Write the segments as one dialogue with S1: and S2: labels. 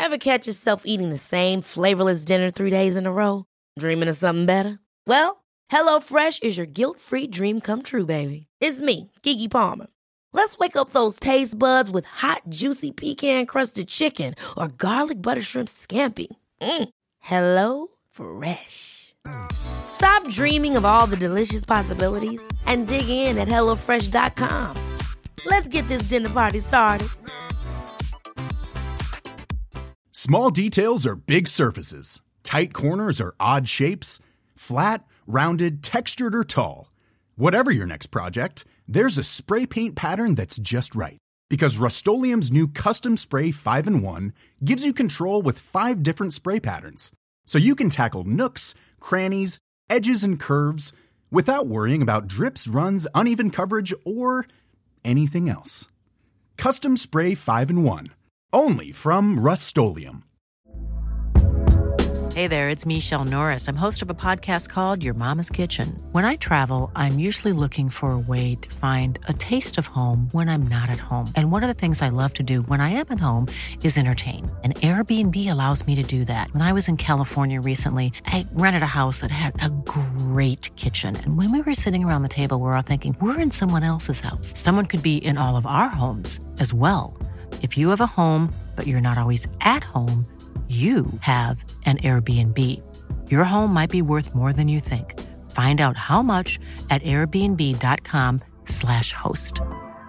S1: Ever catch yourself eating the same flavorless dinner 3 days in a row? Dreaming of something better? Well, HelloFresh is your guilt-free dream come true, baby. It's me, Keke Palmer. Let's wake up those taste buds with hot, juicy pecan-crusted chicken or garlic butter shrimp scampi. Hello Fresh. Stop dreaming of all the delicious possibilities and dig in at HelloFresh.com. Let's get this dinner party started.
S2: Small details are big surfaces. Tight corners are odd shapes. Flat, rounded, textured, or tall. Whatever your next project, there's a spray paint pattern that's just right. Because Rust-Oleum's new Custom Spray 5-in-1 gives you control with 5 different spray patterns. So you can tackle nooks, crannies, edges, and curves without worrying about drips, runs, uneven coverage, or anything else. Custom Spray 5-in-1. Only from Rust-Oleum.
S3: Hey there, it's Michelle Norris. I'm host of a podcast called Your Mama's Kitchen. When I travel, I'm usually looking for a way to find a taste of home when I'm not at home. And one of the things I love to do when I am at home is entertain. And Airbnb allows me to do that. When I was in California recently, I rented a house that had a great kitchen. And when we were sitting around the table, we were all thinking, we're in someone else's house. Someone could be in all of our homes as well. If you have a home, but you're not always at home, you have an Airbnb. Your home might be worth more than you think. Find out how much at airbnb.com/host.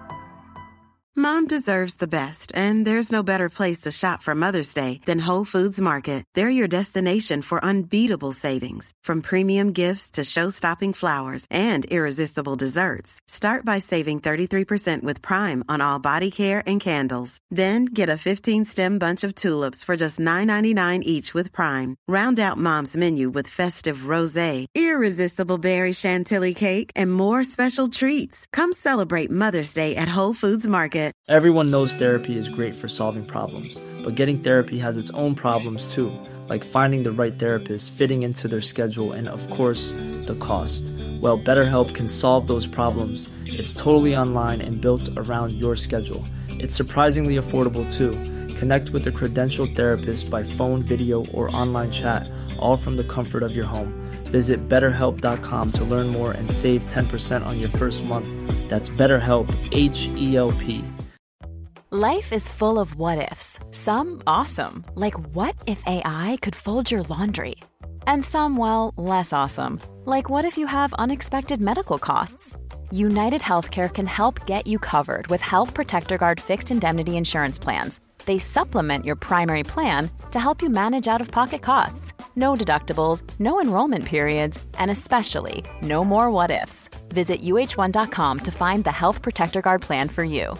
S4: Mom deserves the best, and there's no better place to shop for Mother's Day than Whole Foods Market. They're your destination for unbeatable savings, from premium gifts to show-stopping flowers and irresistible desserts. Start by saving 33% with Prime on all body care and candles. Then get a 15-stem bunch of tulips for just $9.99 each with Prime. Round out Mom's menu with festive rosé, irresistible berry chantilly cake, and more special treats. Come celebrate Mother's Day at Whole Foods Market.
S5: Everyone knows therapy is great for solving problems, but getting therapy has its own problems too, like finding the right therapist, fitting into their schedule, and of course, the cost. Well, BetterHelp can solve those problems. It's totally online and built around your schedule. It's surprisingly affordable too. Connect with a credentialed therapist by phone, video, or online chat, all from the comfort of your home. Visit BetterHelp.com to learn more and save 10% on your first month. That's BetterHelp, H-E-L-P.
S6: Life is full of what-ifs. Some awesome, like what if AI could fold your laundry? And some, well, less awesome, like what if you have unexpected medical costs? United Healthcare can help get you covered with Health Protector Guard fixed indemnity insurance plans. They supplement your primary plan to help you manage out-of-pocket costs. No deductibles, no enrollment periods, and especially no more what-ifs. Visit uh1.com to find the Health Protector Guard plan for you.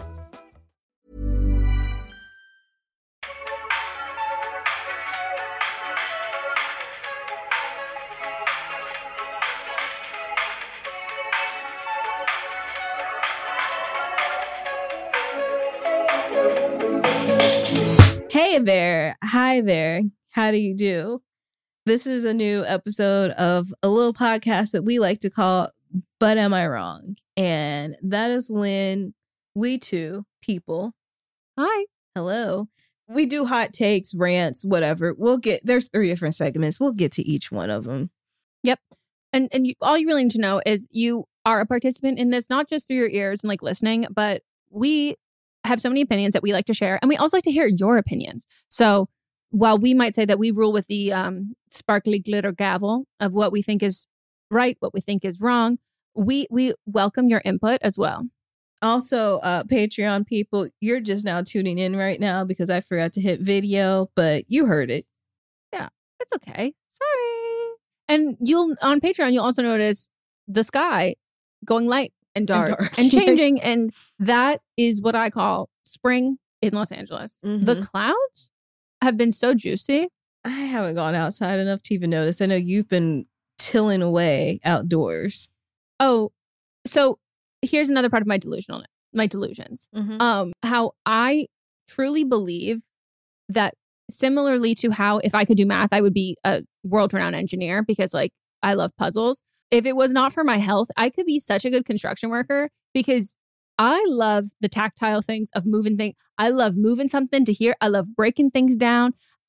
S7: Hey there. Hi there. How do you do? This is a new episode of a little podcast that we like to call But Am I Wrong? And that is when we two people, hi, hello, we do hot takes, rants, whatever. There's 3 different segments. We'll get to each one of them.
S8: Yep. And all you really need to know is you are a participant in this, not just through your ears and like listening, but we have so many opinions that we like to share. And we also like to hear your opinions. So while we might say that we rule with the sparkly glitter gavel of what we think is right, what we think is wrong, we welcome your input as well.
S7: Also, Patreon people, you're just now tuning in right now because I forgot to hit video, but you heard it.
S8: Yeah, it's okay. Sorry. And on Patreon, you'll also notice the sky going light and dark and changing. And that is what I call spring in Los Angeles. Mm-hmm. The clouds have been so juicy.
S7: I haven't gone outside enough to even notice. I know you've been tilling away outdoors.
S8: Oh, so here's another part of my delusions. Mm-hmm. How I truly believe that similarly to how if I could do math, I would be a world-renowned engineer because like I love puzzles. If it was not for my health, I could be such a good construction worker because I love the tactile things of moving things. I love moving something to here. I love breaking things down.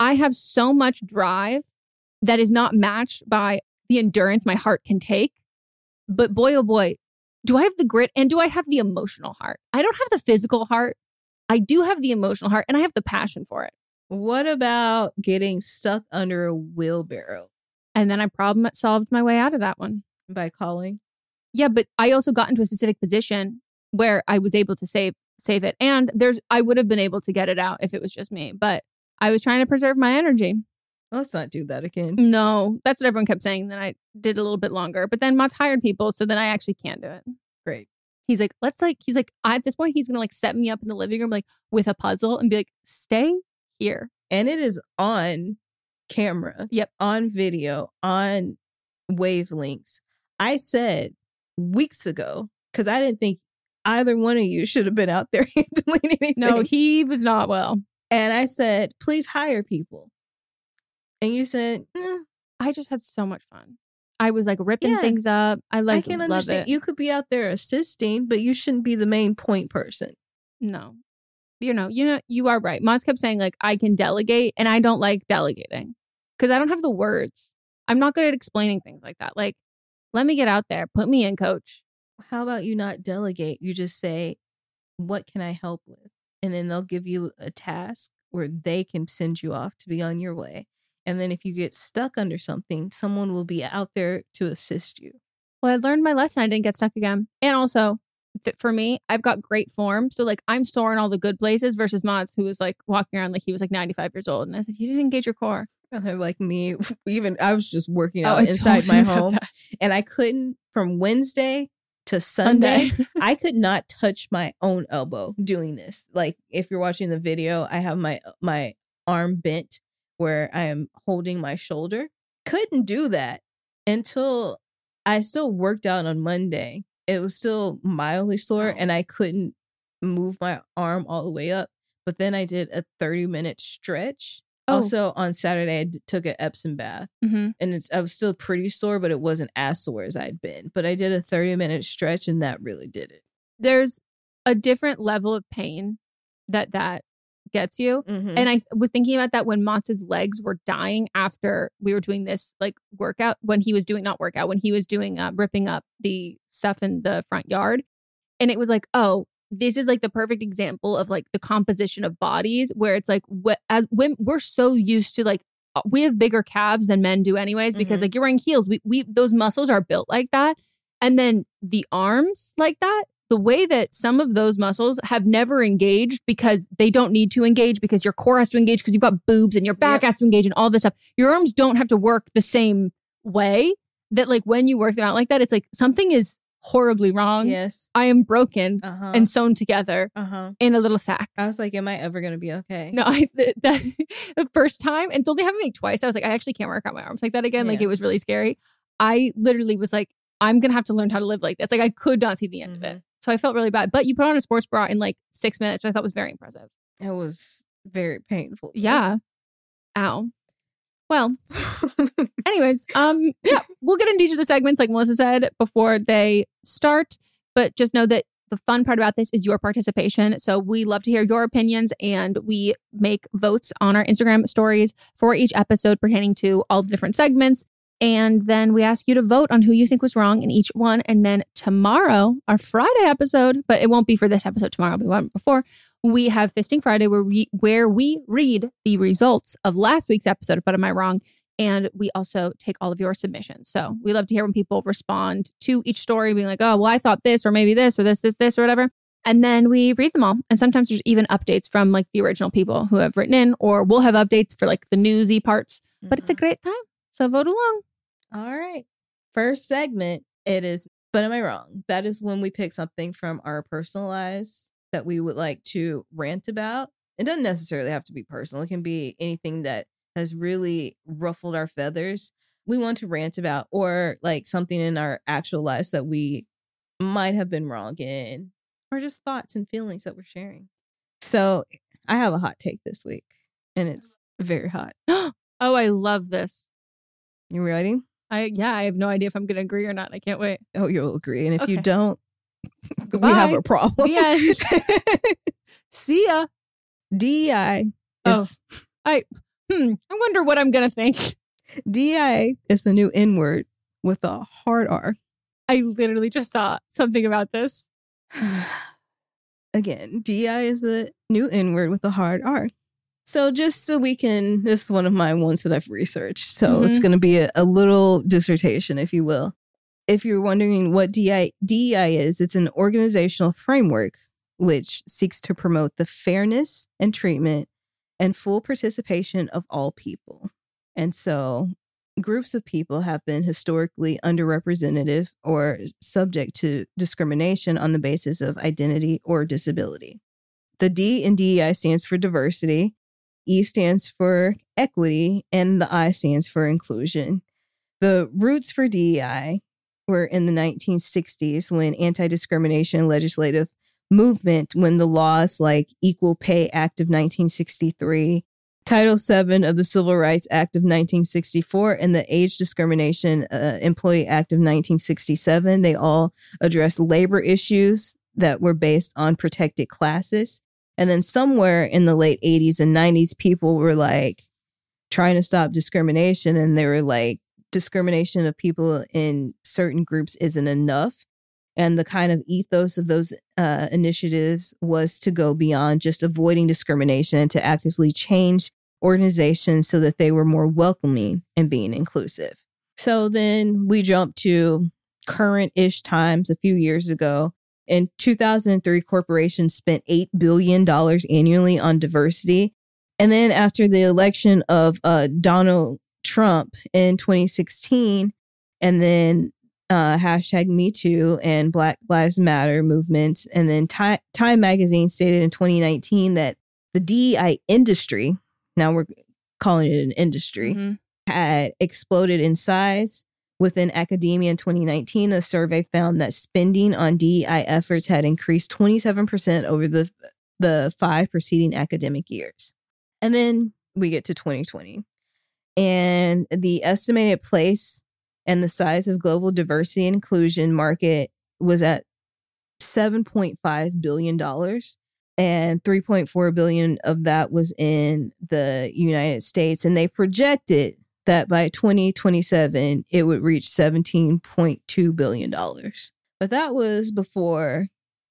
S8: I have so much drive that is not matched by the endurance my heart can take. But boy, oh boy, do I have the grit and do I have the emotional heart? I don't have the physical heart. I do have the emotional heart and I have the passion for it.
S7: What about getting stuck under a wheelbarrow?
S8: And then I problem solved my way out of that one.
S7: By calling?
S8: Yeah, but I also got into a specific position where I was able to save it. And I would have been able to get it out if it was just me. But I was trying to preserve my energy.
S7: Let's not do that again.
S8: No, that's what everyone kept saying. Then I did a little bit longer. But then Mott's hired people, so then I actually can do it.
S7: Great.
S8: He's like, at this point, he's going to set me up in the living room with a puzzle and be like, stay here.
S7: And it is on camera.
S8: Yep.
S7: On video, on wavelengths. I said weeks ago, because I didn't think either one of you should have been out there handling anything.
S8: No, he was not well.
S7: And I said, please hire people. And you said,
S8: I just had so much fun. I was ripping things up. I
S7: can
S8: love
S7: understand.
S8: it.
S7: You could be out there assisting, but you shouldn't be the main point person.
S8: No. You are right. Moz kept saying I can delegate and I don't like delegating because I don't have the words. I'm not good at explaining things like that. Let me get out there. Put me in, coach.
S7: How about you not delegate? You just say, what can I help with? And then they'll give you a task where they can send you off to be on your way. And then if you get stuck under something, someone will be out there to assist you.
S8: Well, I learned my lesson. I didn't get stuck again. And also, for me, I've got great form. So I'm sore in all the good places versus Mods, who was walking around he was 95 years old. And I said, you didn't engage your core.
S7: Like me, I was just working out inside my home. And I couldn't, from Wednesday to Sunday, I could not touch my own elbow doing this. If you're watching the video, I have my arm bent where I am holding my shoulder. Couldn't do that until I still worked out on Monday. It was still mildly sore and I couldn't move my arm all the way up. But then I did a 30-minute stretch. Also on Saturday, I took an Epsom bath and I was still pretty sore, but it wasn't as sore as I'd been. But I did a 30-minute stretch and that really did it.
S8: There's a different level of pain that gets you. Mm-hmm. And I was thinking about that when Motz's legs were dying after we were doing this workout, when he was doing ripping up the stuff in the front yard. And it was this is the perfect example of the composition of bodies where it's as women, we're so used to we have bigger calves than men do anyways, because you're wearing heels. We those muscles are built like that. And then the arms like that, the way that some of those muscles have never engaged because they don't need to engage because your core has to engage because you've got boobs and your back has to engage and all this stuff. Your arms don't have to work the same way that when you work them out like that, it's something is horribly wrong.
S7: Yes.
S8: I am broken and sewn together in a little sack.
S7: I was am I ever going to be okay?
S8: No, the first time, and it's only happened to me twice, I was I actually can't work out my arms like that again. It was really scary. I literally was I'm going to have to learn how to live like this. I could not see the end of it. So I felt really bad. But you put on a sports bra in 6 minutes, which I thought was very impressive.
S7: It was very painful.
S8: Yeah. Ow. Well, anyways, we'll get into each of the segments, like Melissa said, before they start. But just know that the fun part about this is your participation. So we love to hear your opinions, and we make votes on our Instagram stories for each episode pertaining to all the different segments. And then we ask you to vote on who you think was wrong in each one. And then tomorrow, our Friday episode, but it won't be for this episode tomorrow, it'll be one before, we have Fisting Friday where we read the results of last week's episode of But Am I Wrong? And we also take all of your submissions. So we love to hear when people respond to each story being oh, well, I thought this, or maybe this, or this, or whatever. And then we read them all. And sometimes there's even updates from the original people who have written in, or we'll have updates for the newsy parts. But it's a great time. So vote along.
S7: All right. First segment, it is But Am I Wrong? That is when we pick something from our personal lives that we would like to rant about. It doesn't necessarily have to be personal. It can be anything that has really ruffled our feathers. We want to rant about, or something in our actual lives that we might have been wrong in, or just thoughts and feelings that we're sharing. So I have a hot take this week, and it's very hot.
S8: Oh, I love this.
S7: You ready?
S8: I have no idea if I'm going to agree or not. I can't wait.
S7: Oh, you'll agree. And if you don't, we have a problem.
S8: Yeah. See ya.
S7: DEI.
S8: I wonder what I'm going to think.
S7: DEI is the new N word with a hard R.
S8: I literally just saw something about this.
S7: Again, DEI is the new N word with a hard R. So just so we can, this is one of my ones that I've researched. So it's going to be a little dissertation, if you will. If you're wondering what DEI is, it's an organizational framework which seeks to promote the fairness and treatment and full participation of all people. And so groups of people have been historically underrepresented or subject to discrimination on the basis of identity or disability. The D in DEI stands for diversity, E stands for equity, and the I stands for inclusion. The roots for DEI were in the 1960s when anti-discrimination legislative movement, when the laws like Equal Pay Act of 1963, Title VII of the Civil Rights Act of 1964, and the Age Discrimination Employee Act of 1967, they all addressed labor issues that were based on protected classes. And then somewhere in the late 80s and 90s, people were like trying to stop discrimination. And they were like, discrimination of people in certain groups isn't enough. And the kind of ethos of those initiatives was to go beyond just avoiding discrimination and to actively change organizations so that they were more welcoming and being inclusive. So then we jump to current-ish times a few years ago. In 2003, corporations spent $8 billion annually on diversity. And then after the election of Donald Trump in 2016, and then hashtag Me Too and Black Lives Matter movements. And then Time Magazine stated in 2019 that the DEI industry, now we're calling it an industry, had exploded in size. Within academia in 2019, a survey found that spending on DEI efforts had increased 27% over the 5 preceding academic years. And then we get to 2020. And the estimated place and the size of global diversity and inclusion market was at $7.5 billion. And $3.4 billion of that was in the United States. And they projected that by 2027, it would reach $17.2 billion. But that was before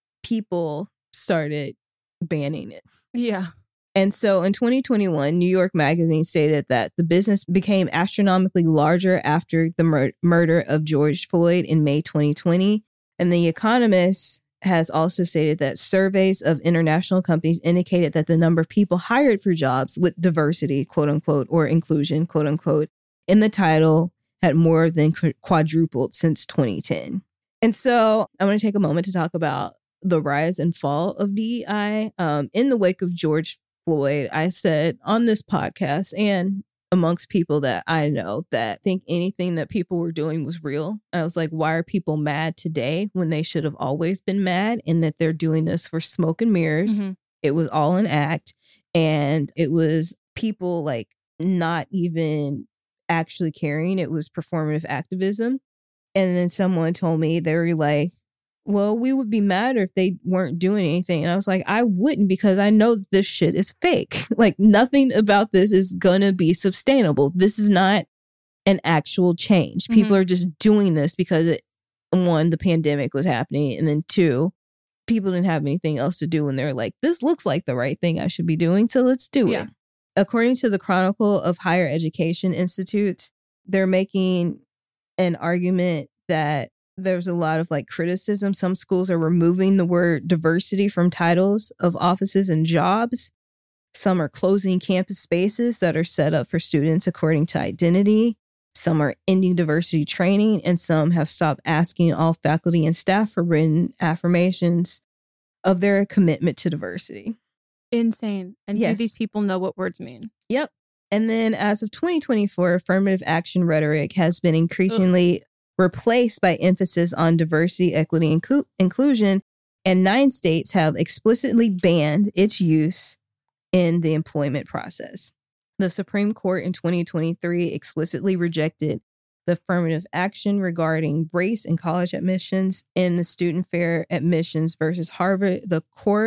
S7: people started banning it.
S8: Yeah.
S7: And so in 2021, New York Magazine stated that the business became astronomically larger after the murder of George Floyd in May 2020. And The Economist has also stated that surveys of international companies indicated that the number of people hired for jobs with diversity, quote unquote, or inclusion, quote unquote, in the title had more than quadrupled since 2010. And so I want to take a moment to talk about the rise and fall of DEI. In the wake of George Floyd, I said on this podcast and amongst people that I know that think anything that people were doing was real. And I was like, why are people mad today when they should have always been mad, and that they're doing this for smoke and mirrors? It was all an act, and it was people like not even actually caring. It was performative activism. And then someone told me, they were like, well, we would be madder if they weren't doing anything. And I was like, I wouldn't, because I know that this shit is fake. Like, nothing about this is gonna be sustainable. This is not an actual change. People are just doing this because, one, the pandemic was happening. And then two, people didn't have anything else to do. And they're like, this looks like the right thing I should be doing, so let's do it. According to the Chronicle of Higher Education Institutes, they're making an argument that there's a lot of like criticism. Some schools are removing the word diversity from titles of offices and jobs. Some are closing campus spaces that are set up for students according to identity. Some are ending diversity training, and some have stopped asking all faculty and staff for written affirmations of their commitment to diversity.
S8: Insane. And do these people know what words mean?
S7: Yep. And then as of 2024, affirmative action rhetoric has been increasingly replaced by emphasis on diversity, equity, and inclusion, and 9 states have explicitly banned its use in the employment process. The Supreme Court in 2023 explicitly rejected the affirmative action regarding race in college admissions in the Student Fair Admissions versus Harvard. The court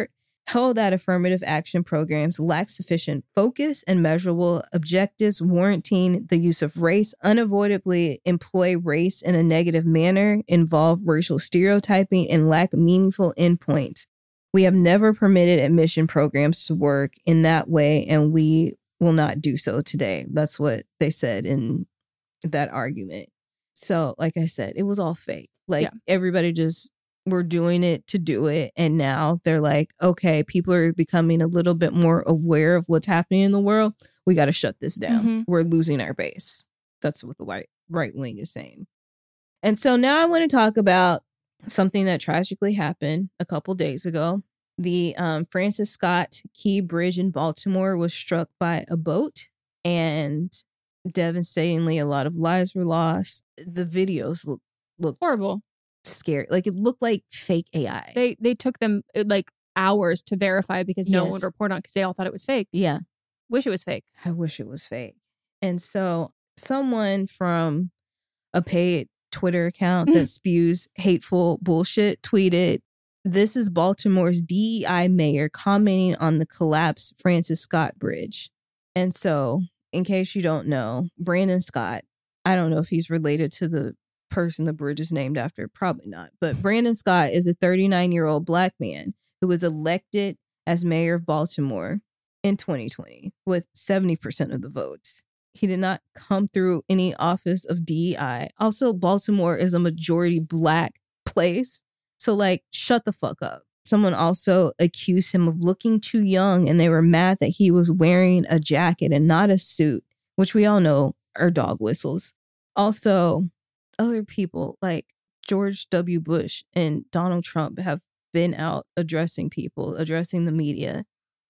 S7: held that affirmative action programs lack sufficient focus and measurable objectives, warranting the use of race, unavoidably employ race in a negative manner, involve racial stereotyping, and lack meaningful endpoints. We have never permitted admission programs to work in that way, and we will not do so today. That's what they said in that argument. So, like I said, it was all fake. Like, everybody just were doing it to do it. And now they're like, okay, people are becoming a little bit more aware of what's happening in the world. We got to shut this down.
S8: Mm-hmm.
S7: We're losing our base. That's what the right wing is saying. And so now I want to talk about something that tragically happened a couple days ago. The Francis Scott Key Bridge in Baltimore was struck by a boat, and devastatingly, a lot of lives were lost. The videos looked
S8: horrible,
S7: scary. Like, it looked like fake AI.
S8: They took them like hours to verify because no one would report on because they all thought it was fake.
S7: Yeah.
S8: Wish it was fake.
S7: I wish it was fake. And so someone from a paid Twitter account that spews hateful bullshit tweeted, "This is Baltimore's DEI mayor commenting on the collapsed Francis Scott Bridge." And so, in case you don't know, Brandon Scott, I don't know if he's related to the person the bridge is named after. Probably not. But Brandon Scott is a 39-year-old Black man who was elected as mayor of Baltimore in 2020 with 70% of the votes. He did not come through any office of DEI. Also, Baltimore is a majority Black place. So, like, shut the fuck up. Someone also accused him of looking too young, and they were mad that he was wearing a jacket and not a suit, which we all know are dog whistles. Also, other people like George W. Bush and Donald Trump have been out addressing people, addressing the media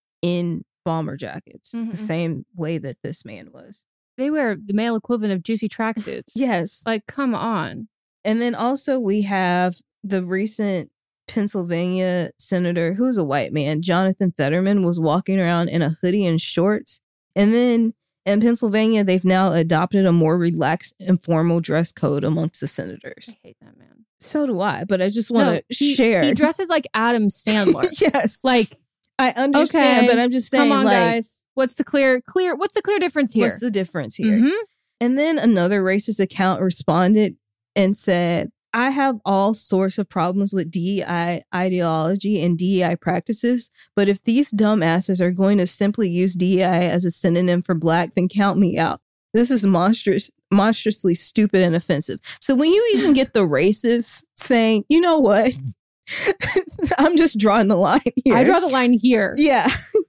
S7: in bomber jackets, the same way that this man was.
S8: They wear the male equivalent of juicy tracksuits.
S7: Yes.
S8: Like, come on.
S7: And then also we have the recent Pennsylvania senator, who's a white man, Jonathan Fetterman, was walking around in a hoodie and shorts. And then in Pennsylvania, they've now adopted a more relaxed, informal dress code amongst the senators.
S8: I hate that man.
S7: So do I, but I just want to share.
S8: He dresses like Adam Sandler.
S7: Yes.
S8: Like,
S7: I understand, but I'm just saying,
S8: come on,
S7: like,
S8: guys. What's the clear difference here?
S7: What's the difference here? And then another racist account responded and said, "I have all sorts of problems with DEI ideology and DEI practices, but if these dumbasses are going to simply use DEI as a synonym for Black, then count me out. This is monstrously stupid and offensive." So when you even get the racists saying, you know what, I'm just drawing the line here.
S8: I draw the line here.
S7: Yeah.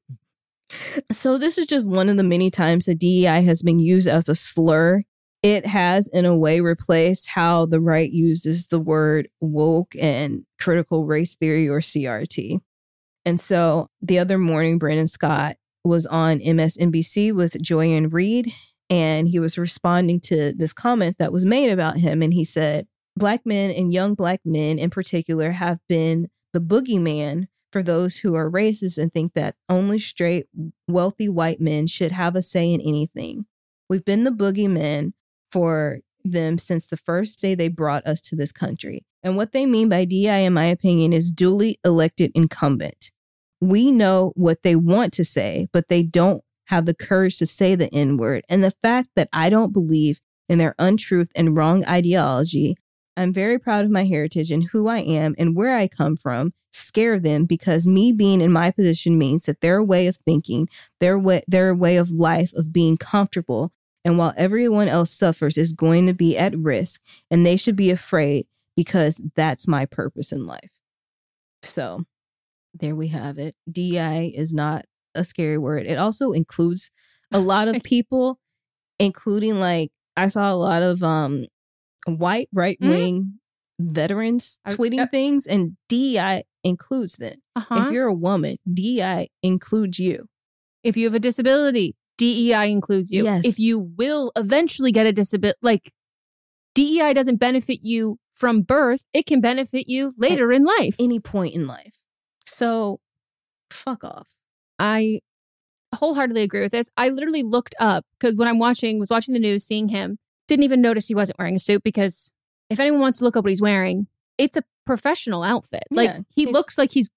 S7: So this is just one of the many times that DEI has been used as a slur. It has, in a way, replaced how the right uses the word woke and critical race theory, or CRT. And so the other morning, Brandon Scott was on MSNBC with Joyanne Reid, and he was responding to this comment that was made about him. And he said, "Black men, and young Black men in particular, have been the boogeyman for those who are racist and think that only straight, wealthy white men should have a say in anything. We've been the boogeymen for them since the first day they brought us to this country. And what they mean by DEI, in my opinion, is duly elected incumbent. We know what they want to say, but they don't have the courage to say the N-word. And the fact that I don't believe in their untruth and wrong ideology, I'm very proud of my heritage and who I am and where I come from, scare them, because me being in my position means that their way of thinking, their way of life, of being comfortable, and while everyone else suffers, is going to be at risk, and they should be afraid because that's my purpose in life." So there we have it. DEI is not a scary word. It also includes a lot of people, including, like, I saw a lot of white right-wing veterans tweeting things, and DEI includes them. If you're a woman, DEI includes you.
S8: If you have a disability, DEI includes you.
S7: Yes.
S8: If you will eventually get a disability, like, DEI doesn't benefit you from birth. It can benefit you later in life.
S7: Any point in life. So, fuck off.
S8: I wholeheartedly agree with this. I literally looked up, because when was watching the news, seeing him, didn't even notice he wasn't wearing a suit, because if anyone wants to look up what he's wearing, it's a professional outfit. Like, he looks like he's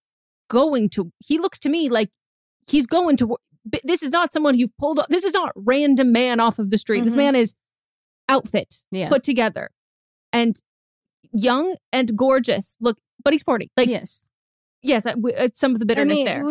S8: he looks to me like he's going to, this is not someone you've pulled up. This is not random man off of the street. This man is outfit put together and young and gorgeous. Look, but he's 40. Like, yes, it's some of the bitterness there.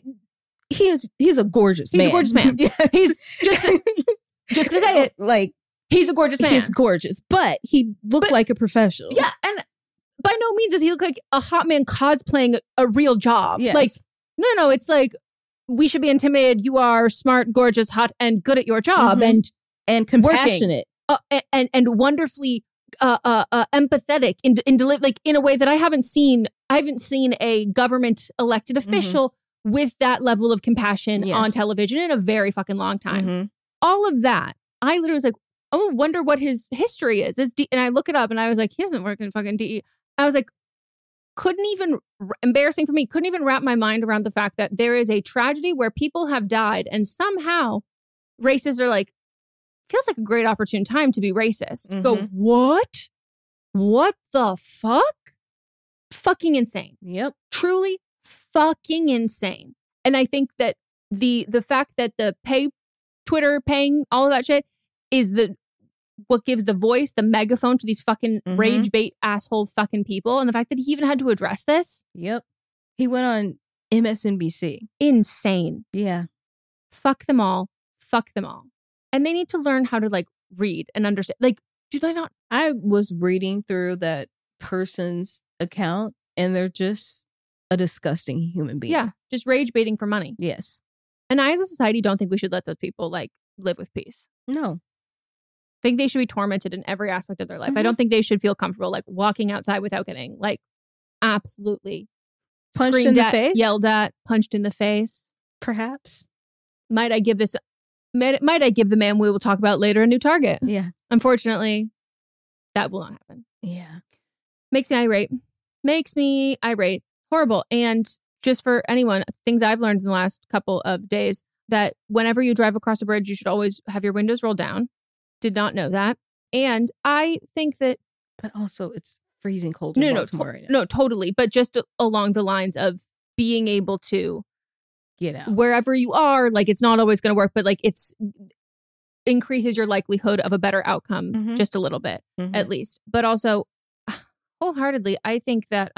S7: He's a gorgeous man.
S8: He's a gorgeous man.
S7: Yes.
S8: He's just to say it,
S7: like,
S8: he's a gorgeous man.
S7: He's gorgeous, but he looked like a professional.
S8: Yeah, and by no means does he look like a hot man cosplaying a real job.
S7: Yes.
S8: Like, no, it's like, we should be intimidated. You are smart, gorgeous, hot, and good at your job, and
S7: compassionate,
S8: and wonderfully empathetic in a way that I haven't seen. I haven't seen a government elected official with that level of compassion on television in a very fucking long time. All of that, I literally was like, I wonder what his history is. And I look it up, and I was like, he doesn't work in fucking DE. I was like, embarrassing for me, couldn't even wrap my mind around the fact that there is a tragedy where people have died, and somehow racists are like, feels like a great opportune time to be racist. Go, what? What the fuck? Fucking insane.
S7: Yep.
S8: Truly fucking insane. And I think that the fact that the Twitter paying all of that shit is what gives the voice, the megaphone to these fucking rage bait asshole fucking people. And the fact that he even had to address this.
S7: Yep. He went on MSNBC.
S8: Insane.
S7: Yeah.
S8: Fuck them all. Fuck them all. And they need to learn how to like read and understand. Like, do they not?
S7: I was reading through that person's account, and they're just a disgusting human being.
S8: Yeah. Just rage baiting for money.
S7: Yes.
S8: And I, as a society, don't think we should let those people like live with peace.
S7: No.
S8: I think they should be tormented in every aspect of their life. I don't think they should feel comfortable like walking outside without getting like absolutely
S7: punched in the face,
S8: yelled at, punched in the face.
S7: Perhaps.
S8: Might I give the man we will talk about later a new target?
S7: Yeah.
S8: Unfortunately, that will not happen.
S7: Yeah.
S8: Makes me irate. Horrible. And just for anyone, things I've learned in the last couple of days, that whenever you drive across a bridge, you should always have your windows rolled down. Did not know that. And I think that...
S7: But also, it's freezing cold in Baltimore right now.
S8: No, totally. But just along the lines of being able to...
S7: Get out.
S8: Wherever you are, like, it's not always going to work, but like, it's increases your likelihood of a better outcome just a little bit, at least. But also, wholeheartedly, I think that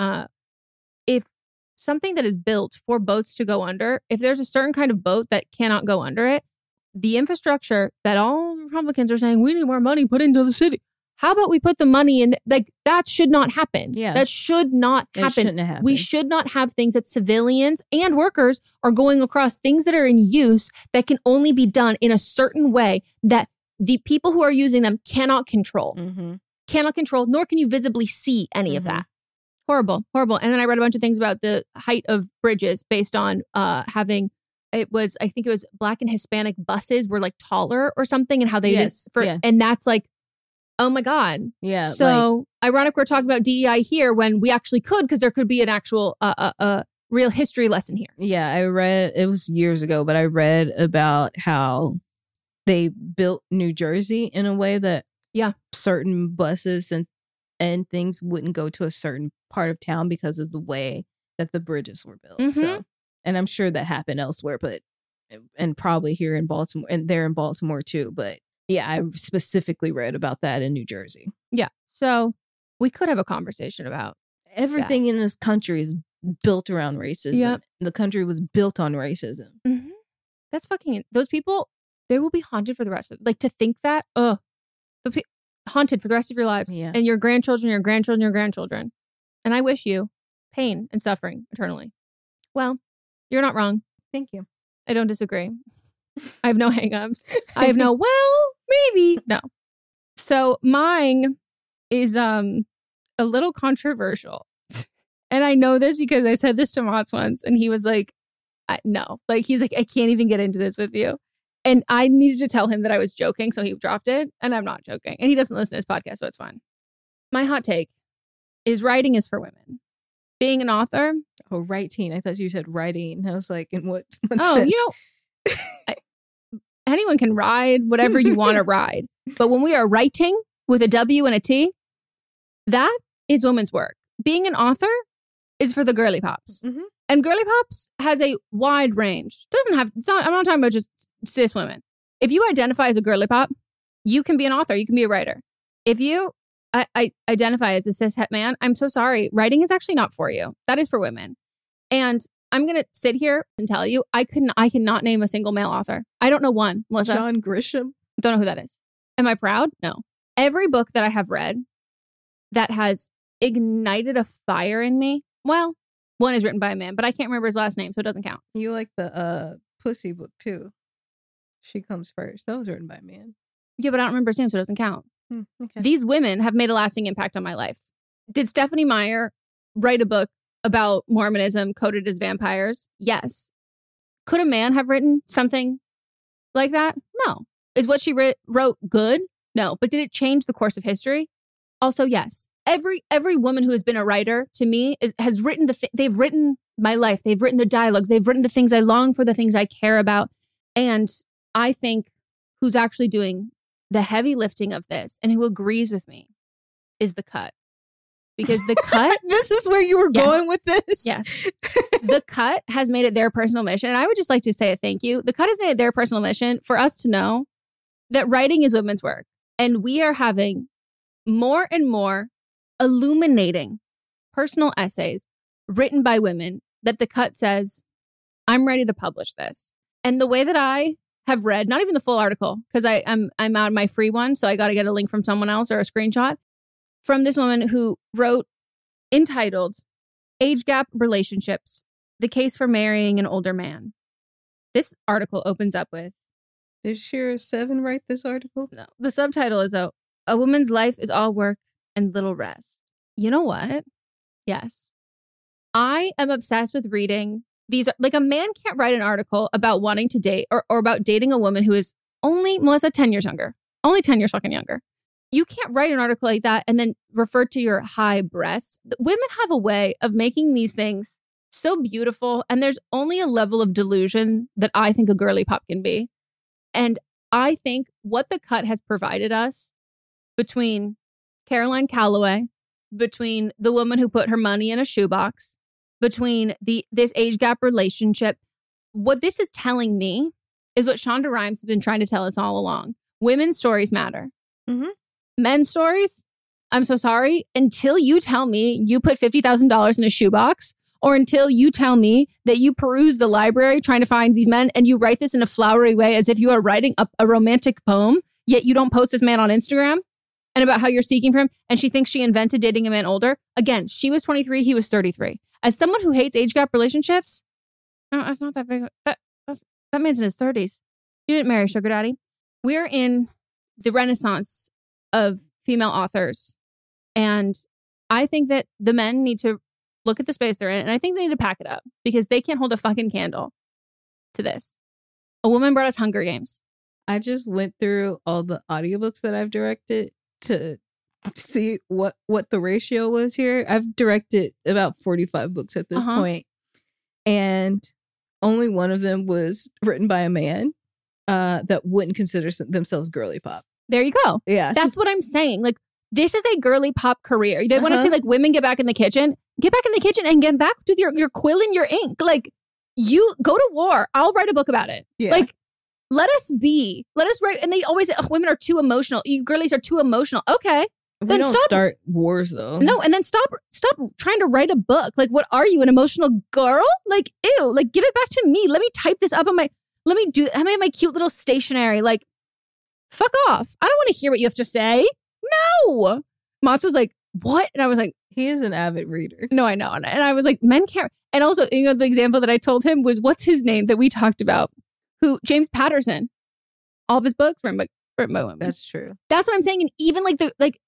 S8: if something that is built for boats to go under, if there's a certain kind of boat that cannot go under it, the infrastructure that all Republicans are saying, we need more money put into the city. How about we put the money in? Like, that should not happen.
S7: Yeah.
S8: That should not happen.
S7: It shouldn't happen.
S8: We should not have things that civilians and workers are going across, things that are in use that can only be done in a certain way that the people who are using them cannot control. Cannot control, nor can you visibly see any of that. Horrible, horrible. And then I read a bunch of things about the height of bridges based on having... I think it was Black and Hispanic buses were like taller or something, and how they and that's like, oh my God.
S7: Yeah.
S8: So ironic we're talking about DEI here when we actually could, because there could be an actual real history lesson here.
S7: Yeah, I read, it was years ago, but I read about how they built New Jersey in a way that certain buses and things wouldn't go to a certain part of town because of the way that the bridges were built. So. And I'm sure that happened elsewhere, and probably here in Baltimore, and there in Baltimore too. But yeah, I specifically read about that in New Jersey.
S8: Yeah. So we could have a conversation about
S7: everything in this country is built around racism.
S8: Yep.
S7: The country was built on racism.
S8: That's fucking, those people, they will be haunted for the rest of it. Like, to think that, haunted for the rest of your lives.
S7: Yeah.
S8: And your grandchildren, your grandchildren, your grandchildren. And I wish you pain and suffering eternally. Well, you're not wrong.
S7: Thank you.
S8: I don't disagree. I have no hangups. I have no, well, maybe. No. So mine is a little controversial. And I know this because I said this to Mats once, and he was like, no. Like, he's like, I can't even get into this with you. And I needed to tell him that I was joking, so he dropped it. And I'm not joking. And he doesn't listen to this podcast, so it's fine. My hot take is writing is for women. Being an author.
S7: Oh, writing. I thought you said writing. I was like, in what sense?
S8: Anyone can ride whatever you want to ride. But when we are writing with a W and a T, that is women's work. Being an author is for the girly pops. And Girly Pops has a wide range. I'm not talking about just cis women. If you identify as a Girly Pop, you can be an author. You can be a writer. If you identify as a cis het man, I'm so sorry. Writing is actually not for you. That is for women. And I'm going to sit here and tell you, I cannot name a single male author. I don't know one, Melissa.
S7: John Grisham.
S8: Don't know who that is. Am I proud? No. Every book that I have read that has ignited a fire in me, well, one is written by a man, but I can't remember his last name, so it doesn't count.
S7: You like the Pussy book too. She Comes First. That was written by a man.
S8: Yeah, but I don't remember his name, so it doesn't count.
S7: Okay.
S8: These women have made a lasting impact on my life. Did Stephenie Meyer write a book about Mormonism coded as vampires? Yes. Could a man have written something like that? No. Is what she wrote good? No. But did it change the course of history? Also, yes. Every woman who has been a writer to me has written they've written my life. They've written the dialogues. They've written the things I long for, the things I care about. And I think who's actually doing the heavy lifting of this and who agrees with me is The Cut. Because The Cut...
S7: This is where you were going with this?
S8: Yes. The Cut has made it their personal mission. And I would just like to say a thank you. The Cut has made it their personal mission for us to know that writing is women's work. And we are having more and more illuminating personal essays written by women that The Cut says, I'm ready to publish this. And the way that I have read, not even the full article, because I'm out of my free one, so I got to get a link from someone else or a screenshot, from this woman who wrote, entitled, Age Gap Relationships, The Case for Marrying an Older Man. This article opens up with...
S7: Did Shira 7 write this article?
S8: No. The subtitle is, A Woman's Life is All Work and Little Rest. You know what? Yes. I am obsessed with reading these. Like, a man can't write an article about wanting to date or about dating a woman who is only, Melissa, 10 years younger. Only 10 years fucking younger. You can't write an article like that and then refer to your high breasts. Women have a way of making these things so beautiful. And there's only a level of delusion that I think a girly pop can be. And I think what The Cut has provided us, between Caroline Calloway, between the woman who put her money in a shoebox, between this age gap relationship, what this is telling me is what Shonda Rhimes has been trying to tell us all along. Women's stories matter.
S7: Mm-hmm.
S8: Men's stories, I'm so sorry, until you tell me you put $50,000 in a shoebox, or until you tell me that you peruse the library trying to find these men and you write this in a flowery way as if you are writing a romantic poem, yet you don't post this man on Instagram and about how you're seeking for him, and she thinks she invented dating a man older. Again, she was 23, he was 33. As someone who hates age gap relationships, no, that's not that big. That man's in his 30s. He didn't marry a sugar daddy. We're in the renaissance of female authors. And I think that the men need to look at the space they're in, and I think they need to pack it up because they can't hold a fucking candle to this. A woman brought us Hunger Games.
S7: I just went through all the audiobooks that I've directed to see what the ratio was here. I've directed about 45 books at this point, and only one of them was written by a man that wouldn't consider themselves girly pop.
S8: There you go.
S7: Yeah.
S8: That's what I'm saying. Like, this is a girly pop career. They want to see, like, women get back in the kitchen. Get back in the kitchen and get back with your quill and your ink. Like, you go to war. I'll write a book about it.
S7: Yeah.
S8: Like, let us write. And they always say, women are too emotional. You girlies are too emotional. Okay.
S7: We don't start wars, though.
S8: No, and then stop trying to write a book. Like, what are you, an emotional girl? Like, ew, like, give it back to me. Let me type this up on my cute little stationery. Like, fuck off. I don't want to hear what you have to say. No. Mats was like, what? And I was like,
S7: he is an avid reader.
S8: No, I know. And I was like, men can't. And also, you know, the example that I told him was, what's his name that we talked about? James Patterson. All of his books written by women.
S7: That's true.
S8: That's what I'm saying. And even it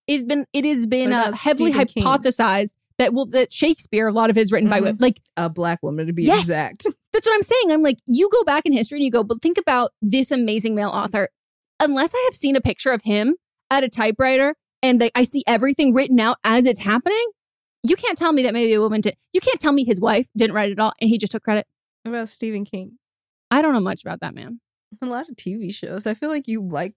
S8: has been heavily hypothesized that Shakespeare, a lot of it is written by women. Like
S7: a black woman, to be
S8: yes,
S7: exact.
S8: That's what I'm saying. I'm like, you go back in history and you go, but think about this amazing male author. Unless I have seen a picture of him at a typewriter and I see everything written out as it's happening, you can't tell me that maybe a woman did. You can't tell me his wife didn't write it all and he just took credit.
S7: What about Stephen King?
S8: I don't know much about that man.
S7: A lot of TV shows. I feel like you like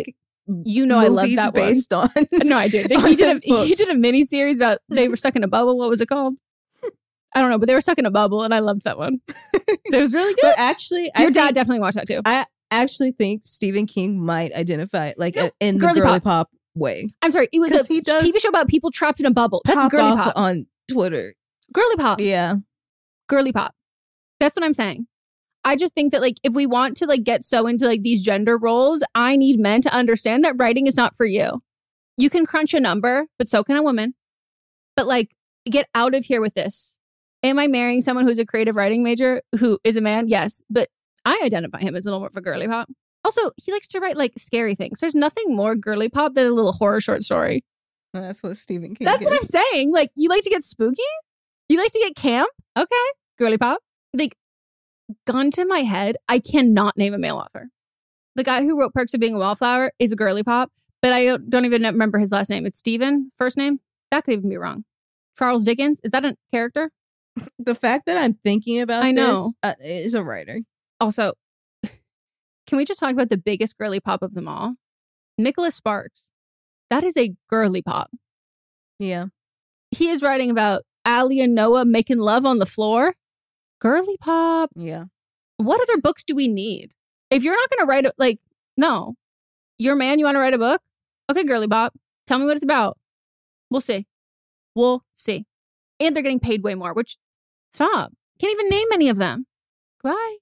S8: you know, I love that
S7: based
S8: one.
S7: On
S8: no, I did. He did a mini series about they were stuck in a bubble. What was it called? I don't know, but they were stuck in a bubble, and I loved that one. It was really good.
S7: But actually,
S8: Your dad definitely watched that too.
S7: I actually think Stephen King might identify like in the
S8: Girly
S7: girly
S8: pop.
S7: pop way.
S8: I'm sorry, it was a
S7: 'Cause he does
S8: TV show about people trapped in a bubble. That's
S7: Pop
S8: girly
S7: off
S8: pop.
S7: on Twitter.
S8: Girly pop.
S7: Yeah.
S8: Girly pop. That's what I'm saying. I just think that like if we want to like get so into like these gender roles, I need men to understand that writing is not for you. You can crunch a number, but so can a woman. But like, get out of here with this. Am I marrying someone who's a creative writing major who is a man? Yes, but I identify him as a little more of a girly pop. Also, he likes to write like scary things. There's nothing more girly pop than a little horror short story.
S7: Well, that's what Stephen King
S8: That's
S7: is.
S8: what I'm saying. Like, you like to get spooky? You like to get camp? Okay, girly pop. Like, gun to my head, I cannot name a male author. The guy who wrote Perks of Being a Wallflower is a girly pop, but I don't even remember his last name. It's Stephen, first name? That could even be wrong. Charles Dickens, is that a character?
S7: The fact that I'm thinking about
S8: I know.
S7: this is a writer.
S8: Also, can we just talk about the biggest girly pop of them all? Nicholas Sparks. That is a girly pop.
S7: Yeah.
S8: He is writing about Allie and Noah making love on the floor. Girly pop.
S7: Yeah.
S8: What other books do we need? If you're not going to write it, like, no. You're a man, you want to write a book? Okay, girly pop. Tell me what it's about. We'll see. We'll see. And they're getting paid way more, which, stop. Can't even name any of them. Goodbye.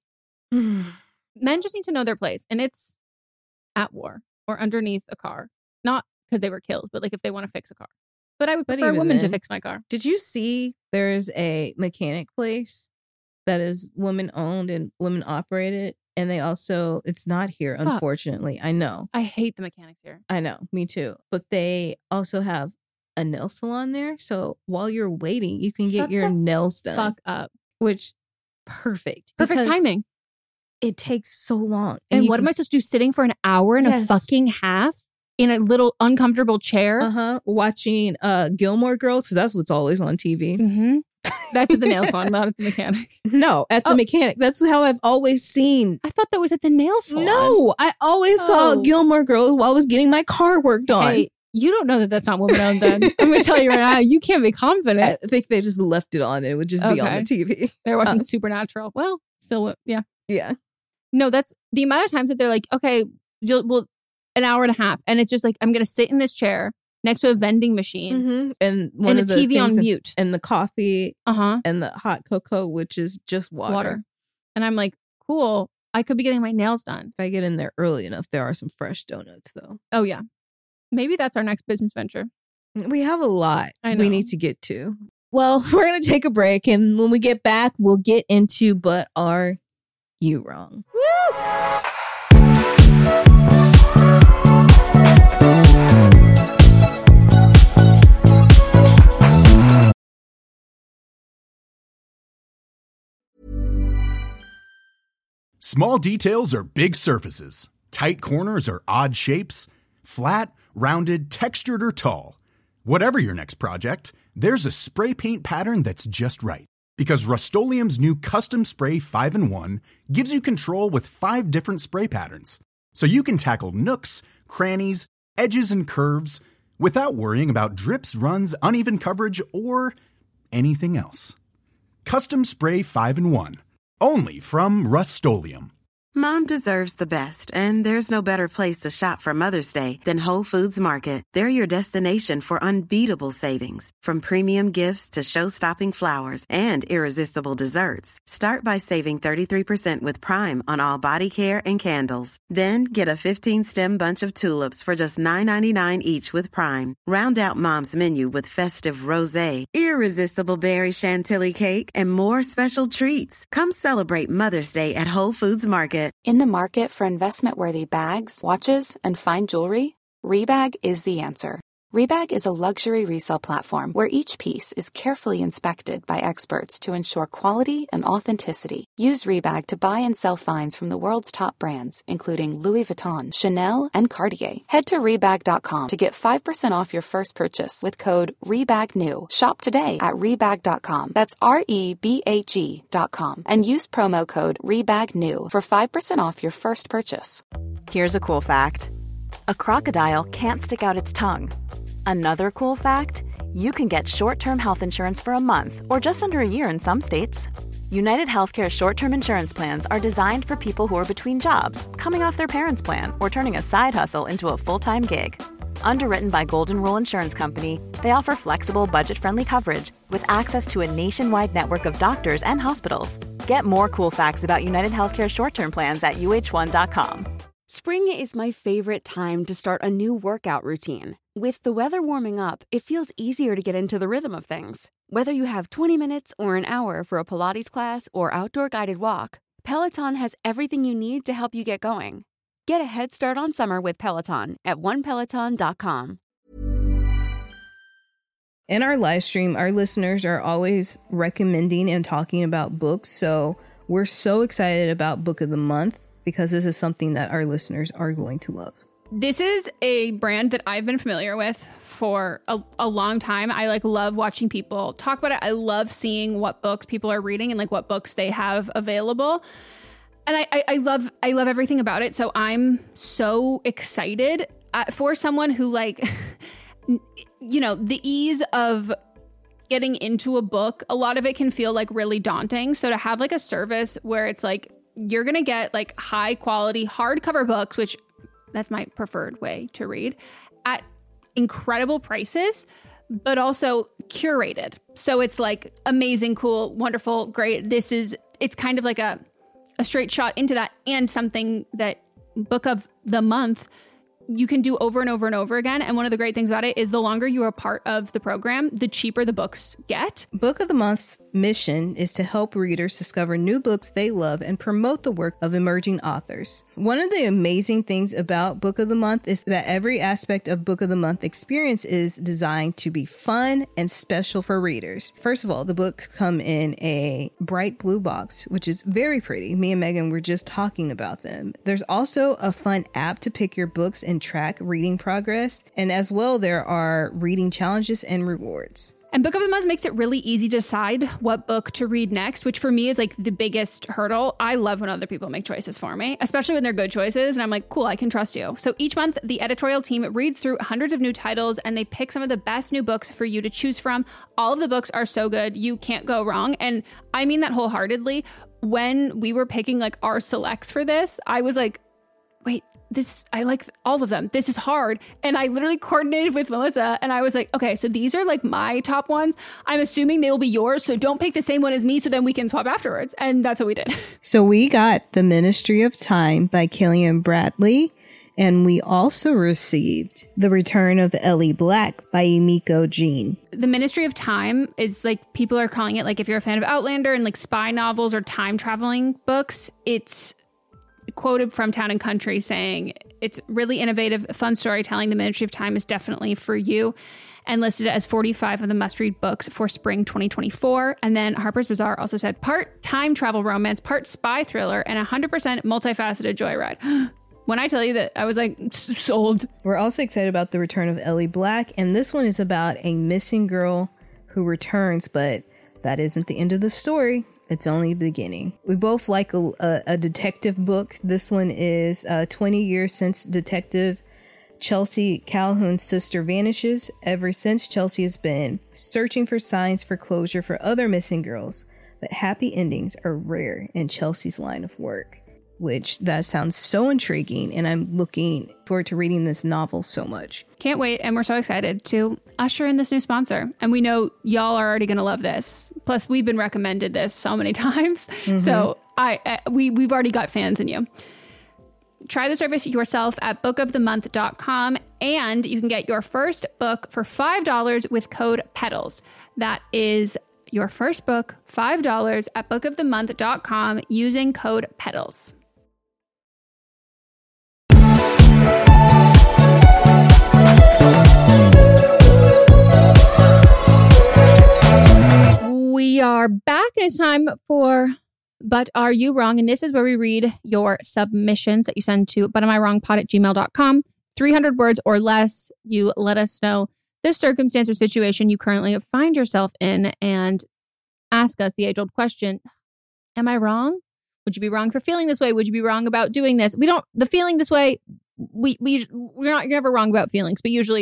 S8: Men just need to know their place. And it's at war or underneath a car. Not because they were killed, but like if they want to fix a car. But I would prefer a
S7: even
S8: woman to
S7: then,
S8: fix my car.
S7: Did you see there's a mechanic place that is women owned and women operated? And they also, it's not here, unfortunately. I know.
S8: I hate the mechanics here.
S7: I know. Me too. But they also have a nail salon there. So while you're waiting, you can get
S8: Shut
S7: your
S8: the
S7: nails done.
S8: Fuck up.
S7: Which, perfect.
S8: Perfect
S7: because
S8: timing.
S7: It takes so long.
S8: And what am I supposed to do? Sitting for an hour and a fucking half in a little uncomfortable chair?
S7: Watching Gilmore Girls, because that's what's always on TV.
S8: Mm-hmm. That's at the nail salon, not at the mechanic.
S7: No, at the mechanic. That's how I've always seen.
S8: I thought that was at the nail salon.
S7: No, I always saw Gilmore Girls while I was getting my car worked on.
S8: Hey, you don't know that that's not woman owned then. I'm going to tell you right now, you can't be confident.
S7: I think they just left it on and it would just be on the TV.
S8: They're watching Supernatural. Well, still, yeah.
S7: Yeah.
S8: No, that's the amount of times that they're like, okay, well, an hour and a half. And it's just like, I'm going to sit in this chair next to a vending machine
S7: and
S8: a TV on mute.
S7: And the coffee and the hot cocoa, which is just water.
S8: And I'm like, cool. I could be getting my nails done.
S7: If I get in there early enough, there are some fresh donuts, though.
S8: Oh, yeah. Maybe that's our next business venture.
S7: We have a lot
S8: we
S7: need to get to. Well, we're going to take a break. And when we get back, we'll get into But Are You Wrong?
S8: Woo!
S2: Small details are big surfaces. Tight corners are odd shapes. Flat, rounded, textured, or tall. Whatever your next project, there's a spray paint pattern that's just right. Because Rust-Oleum's new Custom Spray 5-in-1 gives you control with 5 different spray patterns. So you can tackle nooks, crannies, edges, and curves without worrying about drips, runs, uneven coverage, or anything else. Custom Spray 5-in-1. Only from Rust-Oleum.
S4: Mom deserves the best, and there's no better place to shop for Mother's Day than Whole Foods Market. They're your destination for unbeatable savings, from premium gifts to show-stopping flowers and irresistible desserts. Start by saving 33% with Prime on all body care and candles. Then get a 15-stem bunch of tulips for just $9.99 each with Prime. Round out Mom's menu with festive rosé, irresistible berry chantilly cake, and more special treats. Come celebrate Mother's Day at Whole Foods Market.
S9: In the market for investment-worthy bags, watches, and fine jewelry, Rebag is the answer. Rebag is a luxury resale platform where each piece is carefully inspected by experts to ensure quality and authenticity. Use Rebag to buy and sell finds from the world's top brands, including Louis Vuitton, Chanel, and Cartier. Head to Rebag.com to get 5% off your first purchase with code REBAGNEW. Shop today at Rebag.com. That's REBAG.com. And use promo code REBAGNEW for 5% off your first purchase.
S6: Here's a cool fact. A crocodile can't stick out its tongue. Another cool fact, you can get short-term health insurance for a month or just under a year in some states. United Healthcare short-term insurance plans are designed for people who are between jobs, coming off their parents' plan, or turning a side hustle into a full-time gig. Underwritten by Golden Rule Insurance Company, they offer flexible, budget-friendly coverage with access to a nationwide network of doctors and hospitals. Get more cool facts about United Healthcare short-term plans at uh1.com.
S10: Spring is my favorite time to start a new workout routine. With the weather warming up, it feels easier to get into the rhythm of things. Whether you have 20 minutes or an hour for a Pilates class or outdoor guided walk, Peloton has everything you need to help you get going. Get a head start on summer with Peloton at onepeloton.com.
S7: In our live stream, our listeners are always recommending and talking about books. So we're so excited about Book of the Month because this is something that our listeners are going to love.
S8: This is a brand that I've been familiar with for a long time. I love watching people talk about it. I love seeing what books people are reading and what books they have available. And I love everything about it. So I'm so excited for someone who the ease of getting into a book. A lot of it can feel really daunting. So to have a service where it's you're going to get high quality hardcover books, which that's my preferred way to read, at incredible prices, but also curated. So it's amazing, cool, wonderful, great. It's kind of a straight shot into that, and something that Book of the Month you can do over and over and over again. And one of the great things about it is the longer you are part of the program, the cheaper the books get.
S7: Book of the Month's mission is to help readers discover new books they love and promote the work of emerging authors. One of the amazing things about Book of the Month is that every aspect of Book of the Month experience is designed to be fun and special for readers. First of all, the books come in a bright blue box, which is very pretty. Me and Megan were just talking about them. There's also a fun app to pick your books and track reading progress. And as well, there are reading challenges and rewards.
S8: And Book of the Month makes it really easy to decide what book to read next, which for me is the biggest hurdle. I love when other people make choices for me, especially when they're good choices. And I'm cool, I can trust you. So each month, the editorial team reads through hundreds of new titles and they pick some of the best new books for you to choose from. All of the books are so good, you can't go wrong. And I mean that wholeheartedly. When we were picking our selects for this, I was wait, I like all of them. This is hard. And I literally coordinated with Melissa and I was okay, so these are my top ones. I'm assuming they will be yours. So don't pick the same one as me so then we can swap afterwards. And that's what we did.
S7: So we got The Ministry of Time by Killian Bradley. And we also received The Return of Ellie Black by Emiko Jean.
S8: The Ministry of Time is people are calling it if you're a fan of Outlander and spy novels or time traveling books, it's quoted from Town and Country saying it's really innovative, fun storytelling. The Ministry of Time is definitely for you, and listed as 45 of the must-read books for spring 2024. And then Harper's Bazaar also said part time travel romance, part spy thriller, and 100% multifaceted joyride. When I tell you that, I was sold. We're
S7: also excited about The Return of Ellie Black, and this one is about a missing girl who returns, but that isn't the end of the story. It's only the beginning. We both like a detective book. This one is 20 years since Detective Chelsea Calhoun's sister vanishes. Ever since, Chelsea has been searching for signs for closure for other missing girls, but happy endings are rare in Chelsea's line of work, which that sounds so intriguing, and I'm looking forward to reading this novel so much.
S8: Can't wait, and we're so excited to usher in this new sponsor. And we know y'all are already going to love this. Plus, we've been recommended this so many times. Mm-hmm. So we've already got fans in you. Try the service yourself at bookofthemonth.com, and you can get your first book for $5 with code PEDALS. That is your first book, $5 at bookofthemonth.com using code PEDALS. We are back, and it's time for But Are You Wrong? And this is where we read your submissions that you send to butamiwrongpod@gmail.com. 300 words or less. You let us know the circumstance or situation you currently find yourself in and ask us the age-old question, am I wrong? Would you be wrong for feeling this way? Would you be wrong about doing this? The feeling this way, you're never wrong about feelings, but usually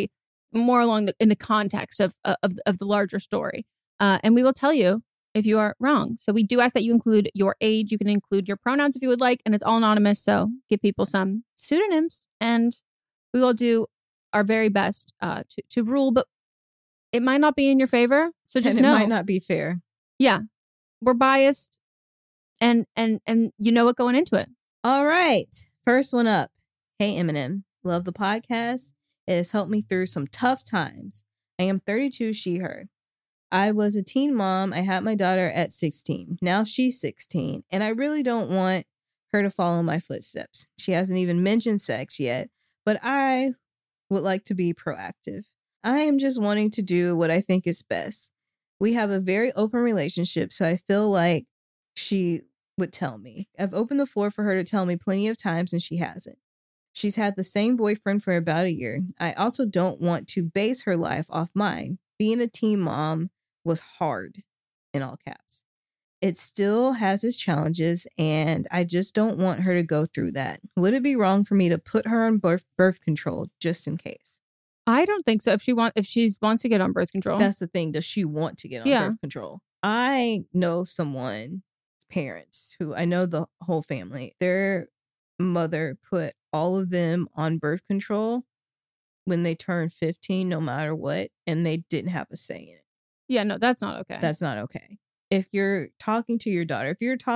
S8: more along in the context of the larger story. And we will tell you if you are wrong. So we do ask that you include your age. You can include your pronouns if you would like, and it's all anonymous. So give people some pseudonyms, and we will do our very best to rule. But it might not be in your favor. So just know
S7: it might not be fair.
S8: Yeah, we're biased, and you know it going into it.
S7: All right, first one up. Hey Eminem, love the podcast. It has helped me through some tough times. I am 32, she, her. I was a teen mom. I had my daughter at 16. Now she's 16, and I really don't want her to follow my footsteps. She hasn't even mentioned sex yet, but I would like to be proactive. I am just wanting to do what I think is best. We have a very open relationship, so I feel like she would tell me. I've opened the floor for her to tell me plenty of times, and she hasn't. She's had the same boyfriend for about a year. I also don't want to base her life off mine. Being a teen mom was hard, in all caps. It still has its challenges, and I just don't want her to go through that. Would it be wrong for me to put her on birth control just in case?
S8: I don't think so. If she wants to get on birth control.
S7: That's the thing. Does she want to get on birth control? I know someone's parents who, I know the whole family, their mother put all of them on birth control when they turned 15, no matter what, and they didn't have a say in it.
S8: Yeah, no, that's not okay.
S7: That's not okay. If you're talking to your daughter,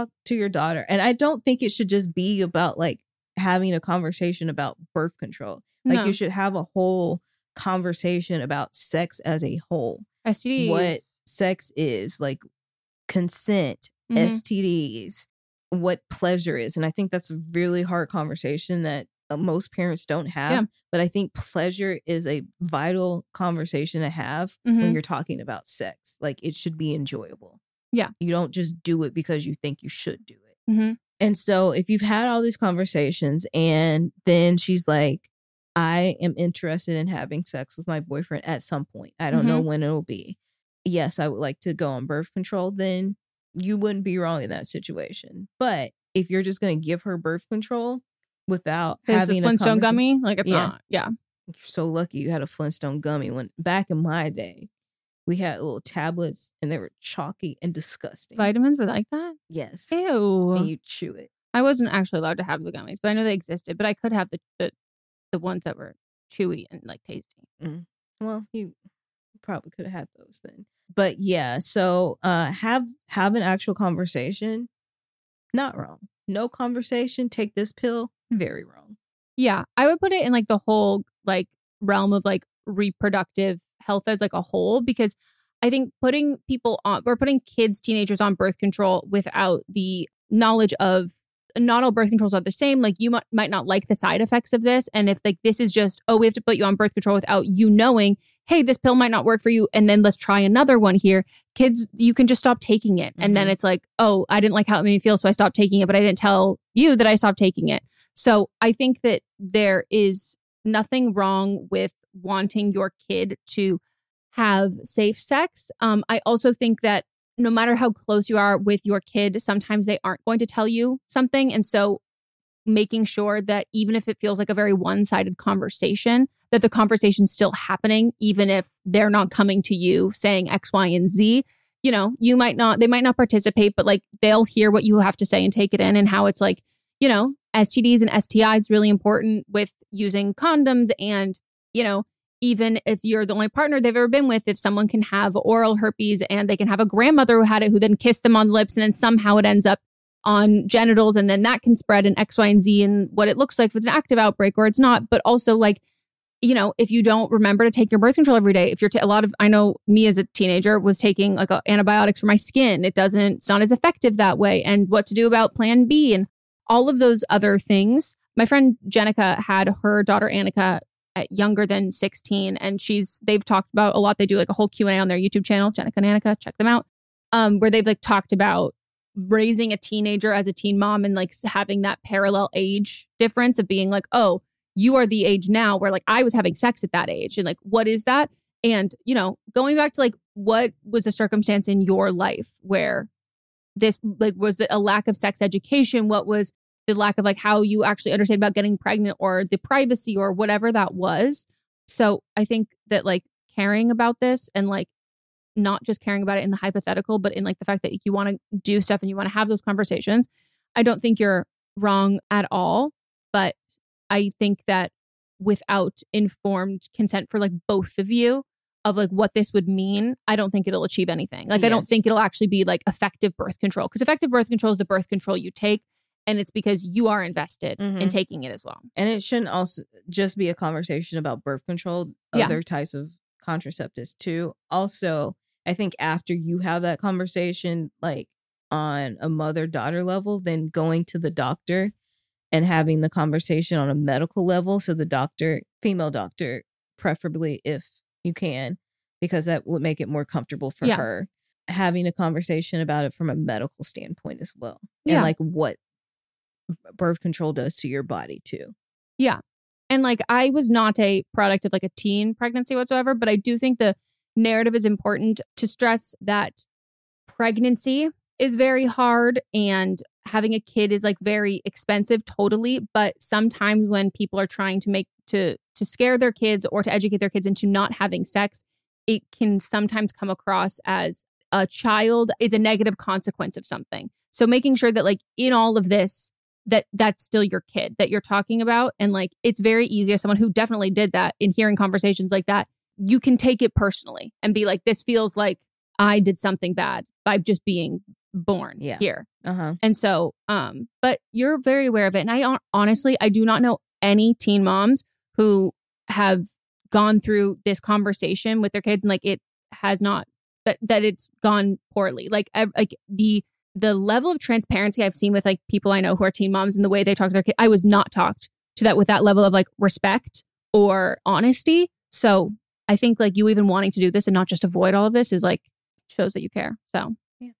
S7: and I don't think it should just be about like having a conversation about birth control. Like
S8: No.
S7: You should have a whole conversation about sex as a whole.
S8: STDs.
S7: What sex is, like consent, STDs, what pleasure is. And I think that's a really hard conversation that most parents don't have.
S8: Yeah.
S7: But I think pleasure is a vital conversation to have when you're talking about sex. Like it should be enjoyable.
S8: Yeah.
S7: You don't just do it because you think you should do it. And so if you've had all these conversations and then she's like, I am interested in having sex with my boyfriend at some point. I don't know when it'll be. Yes, I would like to go on birth control. Then you wouldn't be wrong in that situation. But if you're just going to give her birth control without having a
S8: Flintstone gummy, like it's
S7: Yeah.
S8: not. Yeah.
S7: You're so lucky you had a Flintstone gummy. When back in my day, we had little tablets and they were chalky and disgusting.
S8: Vitamins were like that?
S7: Yes.
S8: Ew.
S7: And you chew it.
S8: I wasn't actually allowed to have the gummies, but I know they existed. But I could have the ones that were chewy and like tasty.
S7: Well, you probably could have had those then. But yeah, so have an actual conversation. Not wrong. No conversation. Take this pill. Very wrong.
S8: Yeah, I would put it in like the whole like realm of like reproductive health as like a whole, because I think putting kids, teenagers on birth control without the knowledge of not all birth controls are the same. Like you might not like the side effects of this. And if like this is just, oh, we have to put you on birth control without you knowing, hey, this pill might not work for you. And then let's try another one here. Kids, you can just stop taking it. And then it's like, oh, I didn't like how it made me feel. So I stopped taking it, but I didn't tell you that I stopped taking it. So I think that there is nothing wrong with wanting your kid to have safe sex. I also think that no matter how close you are with your kid, sometimes they aren't going to tell you something. And so making sure that even if it feels like a very one-sided conversation, that the conversation's still happening, even if they're not coming to you saying X, Y, and Z. You know, they might not participate, but like they'll hear what you have to say and take it in, and how it's like, you know, STDs and STIs really important with using condoms. And, you know, even if you're the only partner they've ever been with, if someone can have oral herpes and they can have a grandmother who had it, who then kissed them on the lips, and then somehow it ends up on genitals, and then that can spread in X, Y, and Z, and what it looks like if it's an active outbreak or it's not. But also like, you know, if you don't remember to take your birth control every day, if you're I know me as a teenager was taking like antibiotics for my skin. It's not as effective that way. And what to do about Plan B and all of those other things. My friend Jenica had her daughter Annika at younger than 16, and they've talked about a lot. They do like a whole Q&A on their YouTube channel, Jenica and Annika, check them out, where they've like talked about raising a teenager as a teen mom and like having that parallel age difference of being like, oh, you are the age now where like I was having sex at that age, and like what is that? And, you know, going back to like what was the circumstance in your life where this like, was it a lack of sex education? What was the lack of like how you actually understand about getting pregnant, or the privacy or whatever that was? So I think that like caring about this and like not just caring about it in the hypothetical, but in like the fact that you want to do stuff and you want to have those conversations, I don't think you're wrong at all. But I think that without informed consent for like both of you of like what this would mean, I don't think it'll achieve anything. Like, I don't think it'll actually be like effective birth control, because effective birth control is the birth control you take. And it's because you are invested in taking it as well.
S7: And it shouldn't also just be a conversation about birth control, other types of contraceptives too. Also, I think after you have that conversation, like on a mother-daughter level, then going to the doctor and having the conversation on a medical level. So the doctor, female doctor, preferably if you can, because that would make it more comfortable for her. Having a conversation about it from a medical standpoint as well. And like what birth control does to your body too.
S8: Yeah. And like, I was not a product of like a teen pregnancy whatsoever, but I do think the narrative is important to stress that pregnancy is very hard and having a kid is like very expensive, totally. But sometimes when people are trying to make to scare their kids or to educate their kids into not having sex, it can sometimes come across as a child is a negative consequence of something. So making sure that like in all of this, that's still your kid that you're talking about. And like, it's very easy as someone who definitely did that in hearing conversations like that, you can take it personally and be like, this feels like I did something bad by just being born here. And so, but you're very aware of it. And I honestly, I do not know any teen moms who have gone through this conversation with their kids and like it has not, that it's gone poorly. Like the level of transparency I've seen with like people I know who are teen moms and the way they talk to their kids, I was not talked to that with that level of like respect or honesty. So I think like you even wanting to do this and not just avoid all of this is like shows that you care. So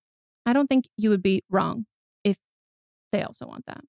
S8: I don't think you would be wrong if they also want that.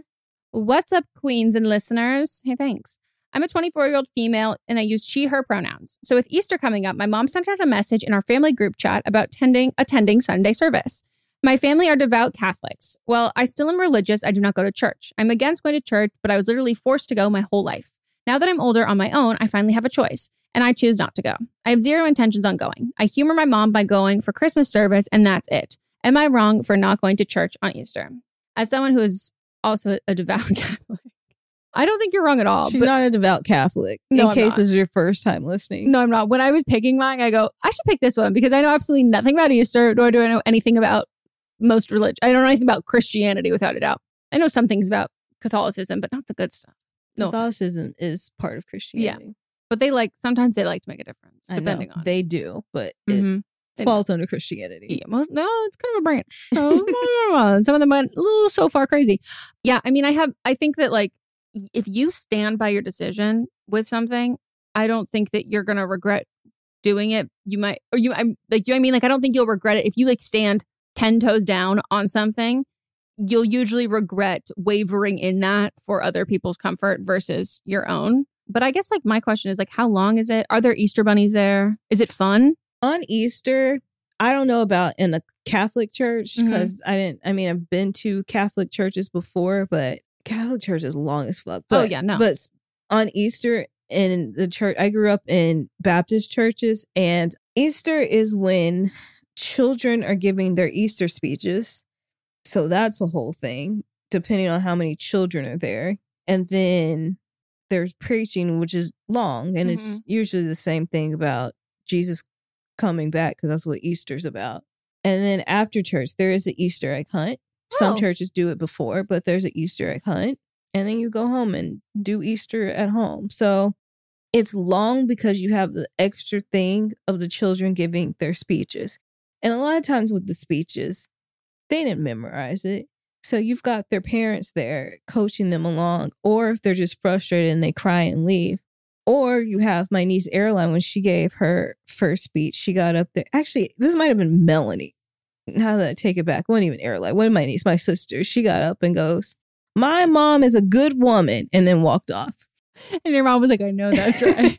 S8: What's up, queens and listeners? Hey, thanks. I'm a 24-year-old female and I use she, her pronouns. So with Easter coming up, my mom sent out a message in our family group chat about attending Sunday service. My family are devout Catholics. Well, I still am religious. I do not go to church. I'm against going to church, but I was literally forced to go my whole life. Now that I'm older on my own, I finally have a choice, and I choose not to go. I have zero intentions on going. I humor my mom by going for Christmas service, and that's it. Am I wrong for not going to church on Easter? As someone who is also a devout Catholic, I don't think you're wrong at all.
S7: She's not a devout Catholic, in case this is your first time listening.
S8: No, I'm not. When I was picking mine, I go, I should pick this one because I know absolutely nothing about Easter, nor do I know anything about most religion. I don't know anything about Christianity without a doubt. I know some things about Catholicism, but not the good stuff. No.
S7: Catholicism is part of Christianity.
S8: Yeah. But sometimes they like to make a difference, depending on.
S7: They do, but it falls under Christianity.
S8: Yeah, it's kind of a branch. So some of them went a little so far crazy. Yeah, I mean, I think that like, if you stand by your decision with something, I don't think that you're going to regret doing it. You might, or I'm like, you know what I mean? Like, I don't think you'll regret it. If you like stand 10 toes down on something, you'll usually regret wavering in that for other people's comfort versus your own. But I guess like my question is like, how long is it? Are there Easter bunnies there? Is it fun?
S7: On Easter, I don't know about in the Catholic church because I've been to Catholic churches before, but Catholic church is long as fuck. But, But on Easter in the church, I grew up in Baptist churches, and Easter is when children are giving their Easter speeches. So that's a whole thing, depending on how many children are there. And then there's preaching, which is long, and it's usually the same thing about Jesus coming back, because that's what Easter's about. And then after church, there is an Easter egg hunt. Some churches do it before, but there's an Easter egg hunt. And then you go home and do Easter at home. So it's long because you have the extra thing of the children giving their speeches. And a lot of times with the speeches, they didn't memorize it. So you've got their parents there coaching them along. Or if they're just frustrated and they cry and leave. Or you have my niece Airline, when she gave her first speech, she got up there. Actually, this might have been Melanie. Now that I take it back, it wasn't even Airline. One of my niece, my sister, she got up and goes, "My mom is a good woman," and then walked off.
S8: And your mom was like, "I know that's right."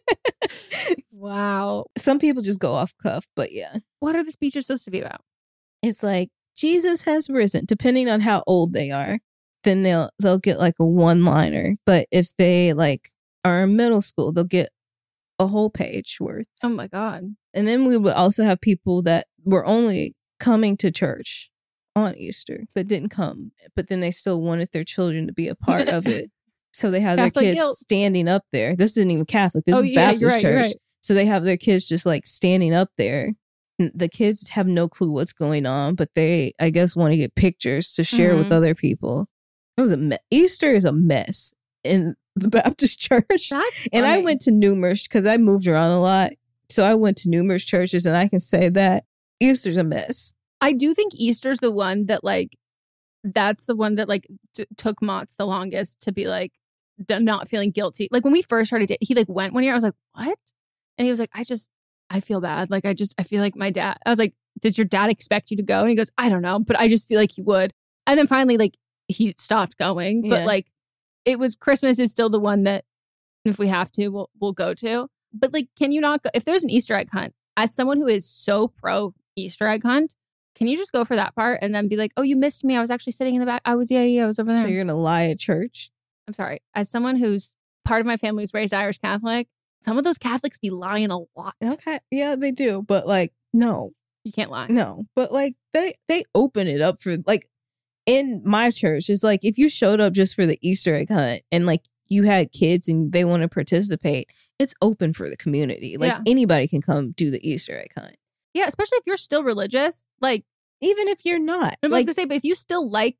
S8: Wow.
S7: Some people just go off cuff, but yeah.
S8: What are the speeches supposed to be about?
S7: It's like, Jesus has risen, depending on how old they are. Then they'll get like a one-liner. But if they like are in middle school, they'll get a whole page worth.
S8: Oh my God.
S7: And then we would also have people that were only coming to church on Easter that didn't come, but then they still wanted their children to be a part of it. So they have
S8: Catholic
S7: their kids
S8: guilt.
S7: standing up there. This isn't even Catholic. This is Baptist
S8: you're right,
S7: church.
S8: you're right.
S7: So they have their kids just like standing up there. The kids have no clue what's going on, but they, I guess, want to get pictures to share with other people. It was Easter is a mess in the Baptist church.
S8: That's
S7: and I
S8: funny.
S7: went to numerous, because I moved around a lot. So I went to numerous churches, and I can say that Easter's a mess.
S8: I do think Easter's the one that like, that's the one that like took Mott's the longest to be like not feeling guilty. Like when we first started, he like went one year. I was like, what? And he was like, I feel bad. Like I feel like my dad. I was like, did your dad expect you to go? And he goes, I don't know, but I just feel like he would. And then finally, like he stopped going. But
S7: Yeah.
S8: like it was, Christmas is still the one that if we have to, we'll go to. But like, can you not go if there's an Easter egg hunt? As someone who is so pro Easter egg hunt, can you just go for that part and then be like, oh, you missed me. I was actually sitting in the back. I was over there.
S7: So you're going to lie at church?
S8: I'm sorry. As someone who's part of my family is raised Irish Catholic, some of those Catholics be lying a lot.
S7: Okay. Yeah, they do. But like, no.
S8: You can't lie.
S7: No. But like, they open it up for, like, in my church, it's like, if you showed up just for the Easter egg hunt and like you had kids and they want to participate, it's open for the community. Like anybody can come do the Easter egg hunt.
S8: Yeah, especially if you're still religious. Like,
S7: even if you're not.
S8: I was going to say, but if you still like,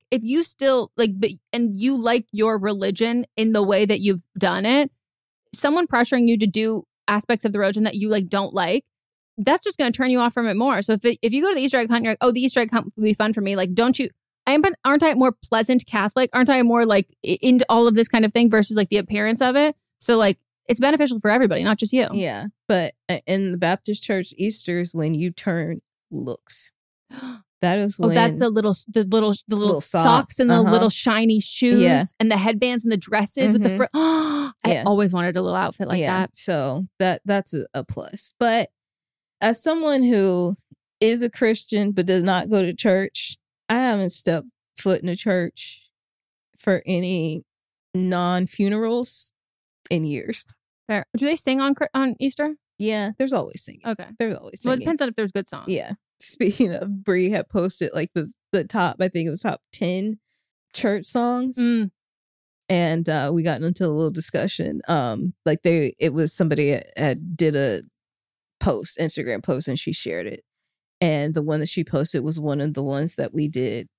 S8: and you like your religion in the way that you've done it, someone pressuring you to do aspects of the religion that you like don't like, that's just going to turn you off from it more. So if you go to the Easter egg hunt, you're like, oh, the Easter egg hunt would be fun for me. Like, aren't I a more pleasant Catholic? Aren't I more like into all of this kind of thing versus like the appearance of it? So like, it's beneficial for everybody, not just you.
S7: Yeah. But in the Baptist church, Easter is when you turn looks. That is when.
S8: Oh, that's the little socks and the little shiny shoes and the headbands and the dresses with the I always wanted a little outfit like that.
S7: So that's a plus. But as someone who is a Christian but does not go to church, I haven't stepped foot in a church for any non-funerals in years.
S8: Fair. Do they sing on Easter?
S7: Yeah, there's always singing.
S8: Okay.
S7: There's always singing.
S8: Well, it depends on if there's good songs.
S7: Yeah. Speaking of, Brie had posted like the top, I think it was top 10 church songs. And we got into a little discussion. It was somebody did a Instagram post, and she shared it. And the one that she posted was one of the ones that we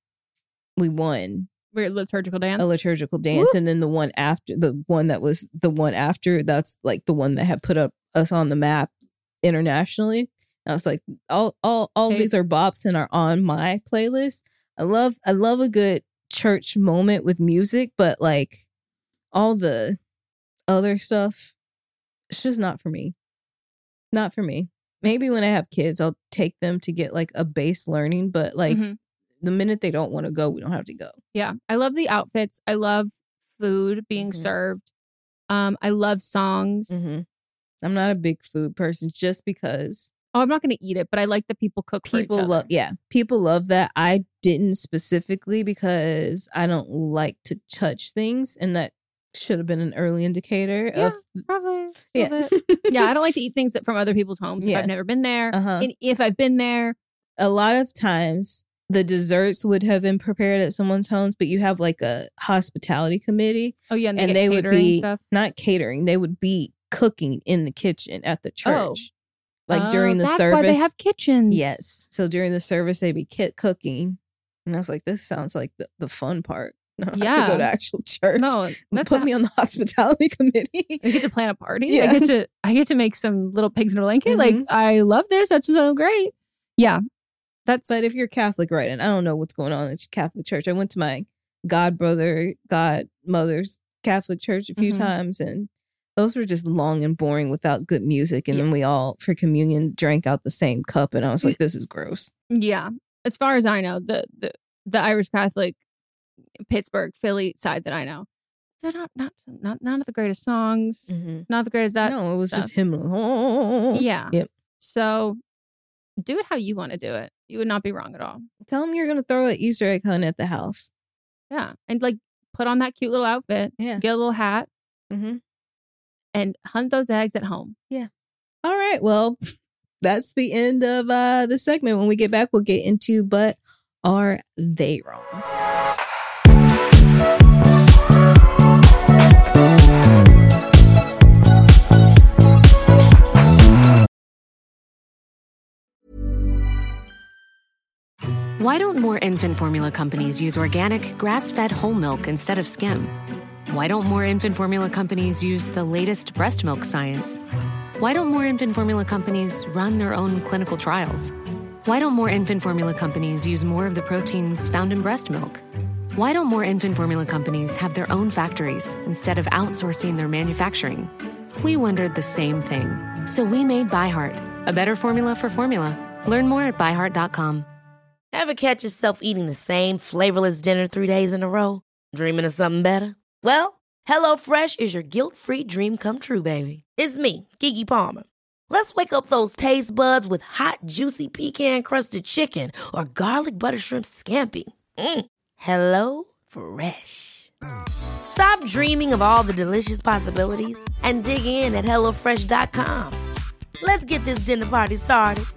S7: won.
S8: We're liturgical dance.
S7: A liturgical dance. Woo! And then the one after, that's like the one that had put us on the map internationally. And I was like, all these are bops and are on my playlist. I love a good church moment with music, but like all the other stuff, it's just not for me. Not for me. Maybe when I have kids, I'll take them to get like a base learning, but like the minute they don't want to go, we don't have to go.
S8: Yeah. I love the outfits. I love food being served. I love songs.
S7: I'm not a big food person just because.
S8: Oh, I'm not going to eat it, but I like that people cook for each other.
S7: People love that. I didn't specifically because I don't like to touch things, and that should have been an early indicator.
S8: Probably.
S7: Yeah.
S8: Yeah, I don't like to eat things from other people's homes if I've never been there. And if I've been there.
S7: A lot of times the desserts would have been prepared at someone's homes, but you have like a hospitality committee.
S8: Oh, yeah.
S7: And they would be stuff. Not catering. They would be cooking in the kitchen at the church. Like during the service.
S8: That's why they have kitchens.
S7: Yes. So during the service, they'd be cooking. And I was like, this sounds like the fun part. I don't have to go to actual church.
S8: No,
S7: put me on the hospitality committee.
S8: I get to plan a party. Yeah. I get to make some little pigs in a blanket. Like, I love this. That's so great. Yeah.
S7: But if you're Catholic, right, and I don't know what's going on in the Catholic church. I went to my godmother's Catholic church a few times, and those were just long and boring without good music. And then we all, for communion, drank out the same cup. And I was like, this is gross.
S8: Yeah. As far as I know, the Irish Catholic Pittsburgh, Philly side that I know, they're not the greatest songs. Not the greatest that.
S7: No, it was just him.
S8: Yeah.
S7: Yep.
S8: So do it how you want to do it. You would not be wrong at all.
S7: Tell them you're going to throw an Easter egg hunt at the house.
S8: Yeah. And like put on that cute little outfit.
S7: Yeah.
S8: Get a little hat. and hunt those eggs at home.
S7: Yeah. All right. Well, that's the end of the segment. When we get back, we'll get into But Are They Wrong?
S11: Why don't more infant formula companies use organic, grass-fed whole milk instead of skim? Why don't more infant formula companies use the latest breast milk science? Why don't more infant formula companies run their own clinical trials? Why don't more infant formula companies use more of the proteins found in breast milk? Why don't more infant formula companies have their own factories instead of outsourcing their manufacturing? We wondered the same thing. So we made ByHeart, a better formula for formula. Learn more at byheart.com.
S1: Ever catch yourself eating the same flavorless dinner 3 days in a row? Dreaming of something better? Well, HelloFresh is your guilt-free dream come true, baby. It's me, Keke Palmer. Let's wake up those taste buds with hot, juicy pecan-crusted chicken or garlic butter shrimp scampi. Hello Fresh. Stop dreaming of all the delicious possibilities and dig in at HelloFresh.com. Let's get this dinner party started.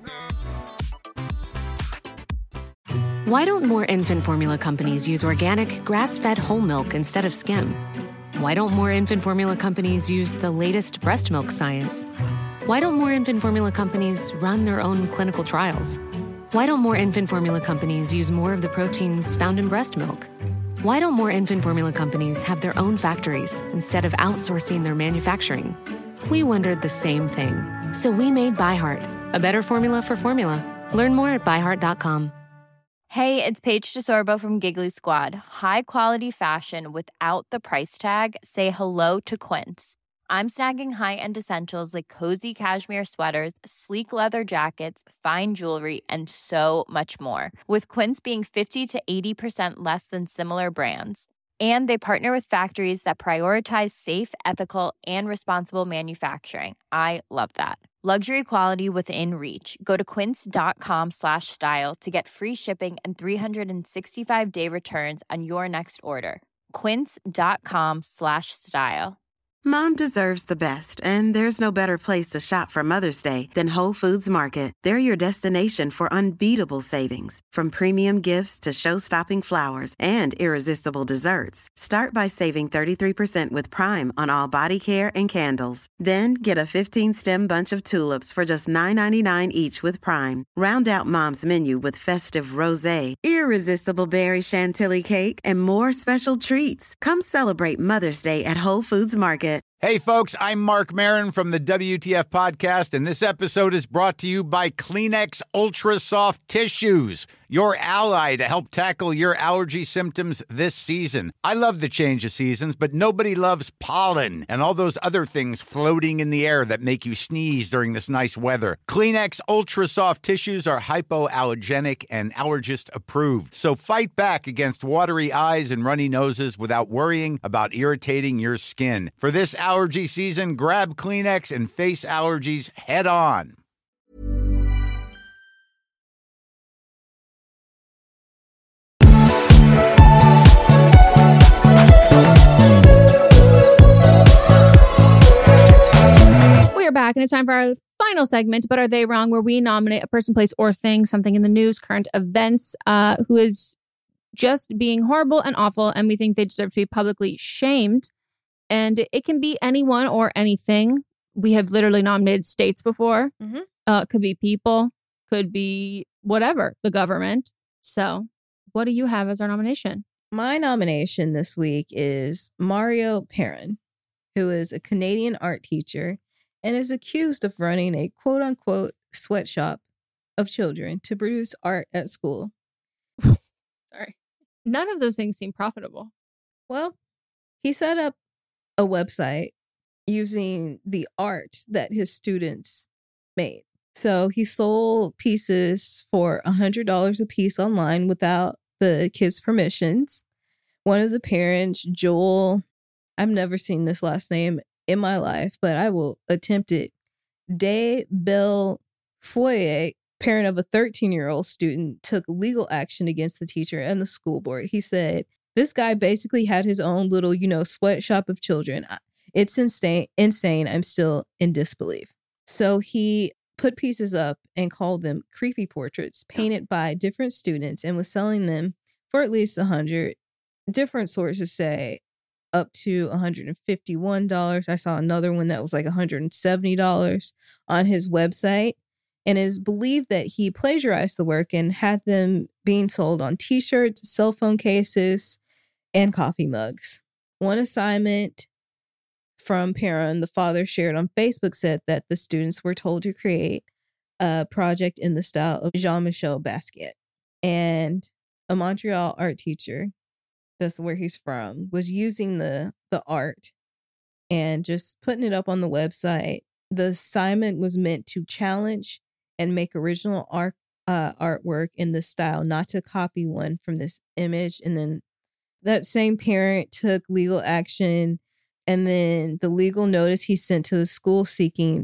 S11: Why don't more infant formula companies use organic, grass-fed whole milk instead of skim? Why don't more infant formula companies use the latest breast milk science? Why don't more infant formula companies run their own clinical trials? Why don't more infant formula companies use more of the proteins found in breast milk? Why don't more infant formula companies have their own factories instead of outsourcing their manufacturing? We wondered the same thing. So we made ByHeart, a better formula for formula. Learn more at byheart.com.
S12: Hey, it's Paige DeSorbo from Giggly Squad. High quality fashion without the price tag. Say hello to Quince. I'm snagging high-end essentials like cozy cashmere sweaters, sleek leather jackets, fine jewelry, and so much more. With Quince being 50 to 80% less than similar brands. And they partner with factories that prioritize safe, ethical, and responsible manufacturing. I love that. Luxury quality within reach. Go to quince.com/style to get free shipping and 365-day returns on your next order. Quince.com/style.
S4: Mom deserves the best, and there's no better place to shop for Mother's Day than Whole Foods Market. They're your destination for unbeatable savings, from premium gifts to show-stopping flowers and irresistible desserts. Start by saving 33% with Prime on all body care and candles. Then get a 15-stem bunch of tulips for just $9.99 each with Prime. Round out Mom's menu with festive rosé, irresistible berry chantilly cake, and more special treats. Come celebrate Mother's Day at Whole Foods Market.
S13: Hey, folks, I'm Mark Maron from the WTF Podcast, and this episode is brought to you by Kleenex Ultra Soft Tissues, your ally to help tackle your allergy symptoms this season. I love the change of seasons, but nobody loves pollen and all those other things floating in the air that make you sneeze during this nice weather. Kleenex Ultra Soft Tissues are hypoallergenic and allergist approved, so fight back against watery eyes and runny noses without worrying about irritating your skin. For this allergy season, grab Kleenex and face allergies head on.
S8: We are back, and it's time for our final segment, But Are They Wrong?, where we nominate a person, place, or thing, something in the news, current events, who is just being horrible and awful, and we think they deserve to be publicly shamed. And it can be anyone or anything. We have literally nominated states before. Could be people, could be whatever, the government. So what do you have as our nomination?
S7: My nomination this week is Mario Perrin, who is a Canadian art teacher and is accused of running a quote-unquote sweatshop of children to produce art at school.
S8: Sorry. None of those things seem profitable.
S7: Well, he set up a website using the art that his students made. So he sold pieces for $100 a piece online without the kids' permissions. One of the parents, Joel, I've never seen this last name in my life, but I will attempt it. De Belfoyer, parent of a 13-year-old student, took legal action against the teacher and the school board. He said, this guy basically had his own little, sweatshop of children. It's insane. I'm still in disbelief. So he put pieces up and called them creepy portraits painted by different students and was selling them for at least $100. Different sources say up to $151. I saw another one that was like $170 on his website. And it is believed that he plagiarized the work and had them being sold on t-shirts, cell phone cases, and coffee mugs. One assignment from Perrin, the father shared on Facebook, said that the students were told to create a project in the style of Jean-Michel Basquiat. And a Montreal art teacher, that's where he's from, was using the art and just putting it up on the website. The assignment was meant to challenge and make original artwork in the style, not to copy one from this image. And then that same parent took legal action, and then the legal notice he sent to the school seeking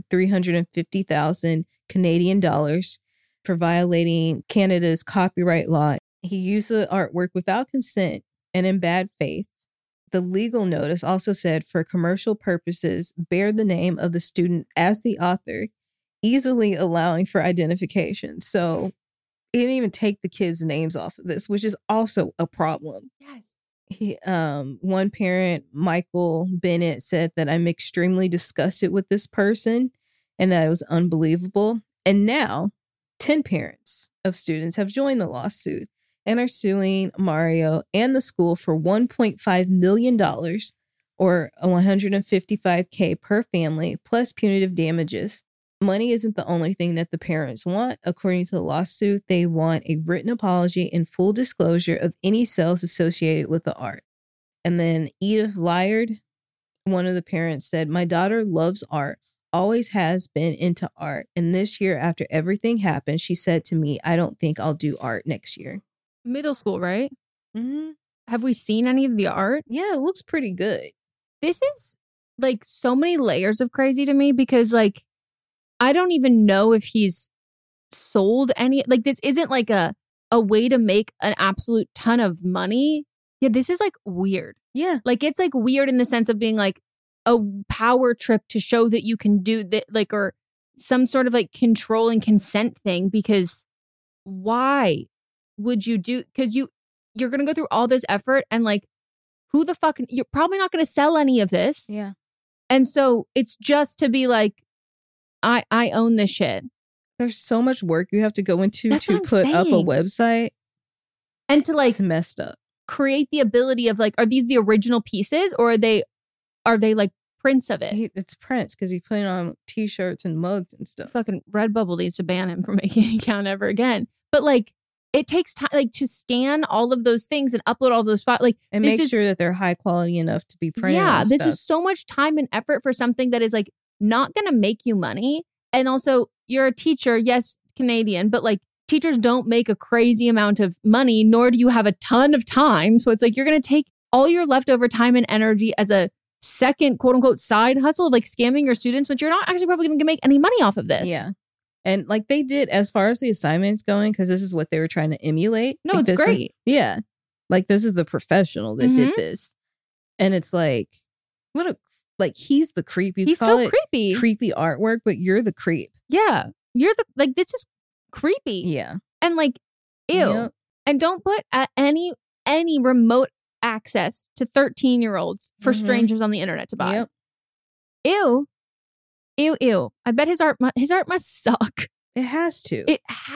S7: 350,000 Canadian dollars for violating Canada's copyright law. He used the artwork without consent and in bad faith. The legal notice also said, for commercial purposes, bear the name of the student as the author, easily allowing for identification. So he didn't even take the kids' names off of this, which is also a problem.
S8: Yes.
S7: One parent, Michael Bennett, said that I'm extremely disgusted with this person and that it was unbelievable. And now 10 parents of students have joined the lawsuit and are suing Mario and the school for $1.5 million or $155K per family, plus punitive damages. Money isn't the only thing that the parents want. According to the lawsuit, they want a written apology and full disclosure of any sales associated with the art. And then Edith Lyard, one of the parents, said, my daughter loves art, always has been into art. And this year, after everything happened, she said to me, I don't think I'll do art next year.
S8: Middle school, right?
S7: Mm-hmm.
S8: Have we seen any of the art?
S7: Yeah, it looks pretty good.
S8: This is like so many layers of crazy to me because like, I don't even know if he's sold any, like this isn't like a way to make an absolute ton of money. Yeah, this is like weird.
S7: Yeah.
S8: Like it's like weird in the sense of being like a power trip to show that you can do that, like, or some sort of like control and consent thing, because why would you do, because you're going to go through all this effort and like, who the fuck, you're probably not going to sell any of this.
S7: Yeah.
S8: And so it's just to be like, I own this shit.
S7: There's so much work you have to go into
S8: That's
S7: to put up a website.
S8: And to like
S7: it's messed up.
S8: Create the ability of like, are these the original pieces or are they like prints of it?
S7: It's prints because he put it on t-shirts and mugs and stuff.
S8: Fucking Redbubble needs to ban him from making an account ever again. But like, it takes time like to scan all of those things and upload all those files. Like,
S7: and make sure that they're high quality enough to be printed.
S8: Yeah,
S7: and
S8: this
S7: stuff.
S8: is so much time and effort for something that is like not going to make you money. And also, you're a teacher, yes, Canadian, but like teachers don't make a crazy amount of money, nor do you have a ton of time. So it's like you're going to take all your leftover time and energy as a second, quote unquote, side hustle of like scamming your students, but you're not actually probably going to make any money off of this.
S7: Yeah. And like they did, as far as the assignments going, because this is what they were trying to emulate.
S8: No,
S7: like
S8: it's great.
S7: Yeah. Like this is the professional that did this. And it's like, like he's the creep. You
S8: he's
S7: call
S8: so
S7: it
S8: creepy.
S7: Creepy artwork, but you're the creep.
S8: Yeah. You're the, like, this is creepy.
S7: Yeah.
S8: And like, ew. Yep. And don't put any remote access to 13-year-olds for strangers on the internet to buy.
S7: Yep.
S8: Ew. Ew, ew. I bet his art must suck.
S7: It has to.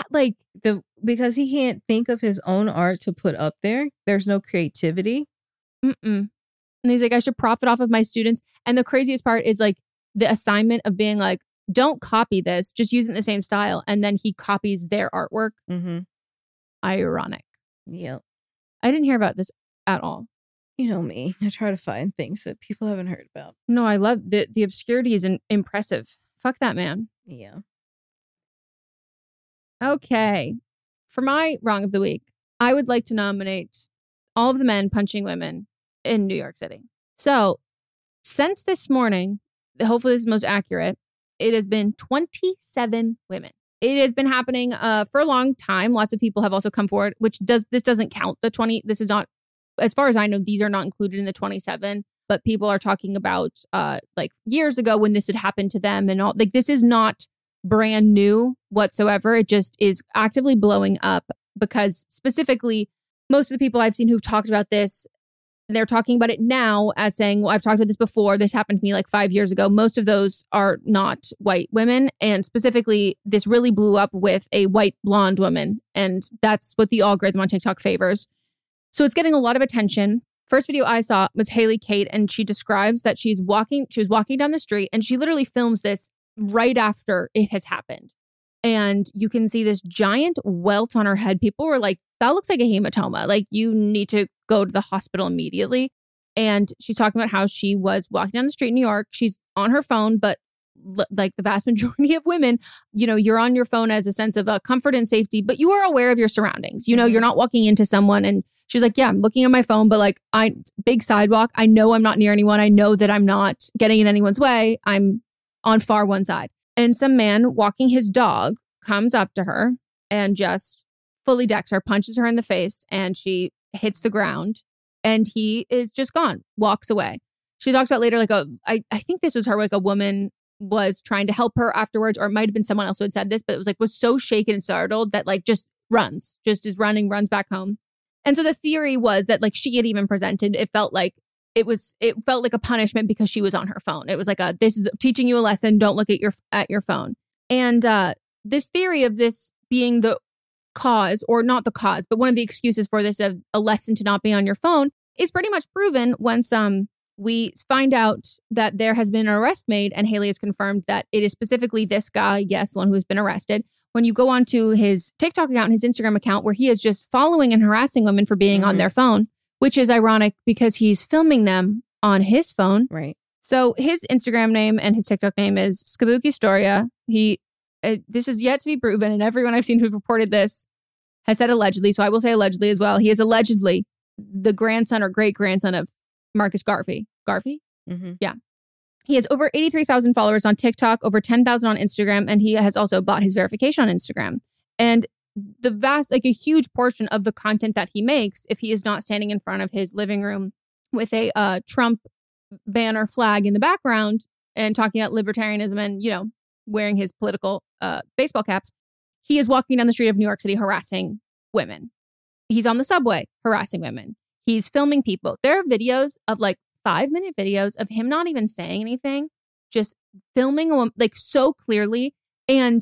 S7: Because he can't think of his own art to put up there. There's no creativity.
S8: And he's like, I should profit off of my students. And the craziest part is like the assignment of being like, don't copy this, just use it in the same style. And then he copies their artwork. Ironic.
S7: Yep.
S8: I didn't hear about this at all.
S7: You know me. I try to find things that people haven't heard about.
S8: No, I love the obscurity is impressive. Fuck that man.
S7: Yeah.
S8: Okay. For my wrong of the week, I would like to nominate all of the men punching women in New York City. So since this morning, hopefully this is most accurate, it has been 27 women. It has been happening for a long time. Lots of people have also come forward, this doesn't count the 20. This is not, as far as I know, these are not included in the 27. but people are talking about like years ago when this had happened to them and all. Like, this is not brand new whatsoever. It just is actively blowing up because specifically most of the people I've seen who've talked about this, they're talking about it now as saying, well, I've talked about this before. This happened to me like 5 years ago. Most of those are not white women. And specifically, this really blew up with a white blonde woman. And that's what the algorithm on TikTok favors. So it's getting a lot of attention. First video I saw was Haley Kate, and she describes that she was walking down the street, and she literally films this right after it has happened. And you can see this giant welt on her head. People were like, that looks like a hematoma. Like, you need to go to the hospital immediately. And she's talking about how she was walking down the street in New York. She's on her phone, but like the vast majority of women, you know, you're on your phone as a sense of comfort and safety, but you are aware of your surroundings. You know, you're not walking into someone and she's like, yeah, I'm looking at my phone, but like, big sidewalk. I know I'm not near anyone. I know that I'm not getting in anyone's way. I'm on far one side. And some man walking his dog comes up to her and just fully decks her, punches her in the face, and she hits the ground, and he is just gone, walks away. She talks about later, like, I think this was her, like a woman was trying to help her afterwards, or it might have been someone else who had said this, but it was so shaken and startled that like just is running, runs back home. And so the theory was that like she had even presented, it felt like a punishment because she was on her phone. It was like this is teaching you a lesson. Don't look at your phone. And this theory of this being the cause, or not the cause, but one of the excuses for this of a lesson to not be on your phone is pretty much proven once we find out that there has been an arrest made, and Haley has confirmed that it is specifically this guy, yes, the one who has been arrested. When you go onto his TikTok account and his Instagram account, where he is just following and harassing women for being on their phone, which is ironic because he's filming them on his phone.
S7: Right.
S8: So his Instagram name and his TikTok name is Skabuki Storia. This is yet to be proven, and everyone I've seen who've reported this has said allegedly, so I will say allegedly as well. He is allegedly the grandson or great-grandson of Marcus Garvey. Garvey? Mm-hmm. Yeah. He has over 83,000 followers on TikTok, over 10,000 on Instagram, and he has also bought his verification on Instagram. And a huge portion of the content that he makes, if he is not standing in front of his living room with a Trump banner flag in the background and talking about libertarianism and, you know, wearing his political baseball caps, he is walking down the street of New York City harassing women. He's on the subway harassing women. He's filming people. There are videos of like 5-minute videos of him not even saying anything, just filming a woman like so clearly. And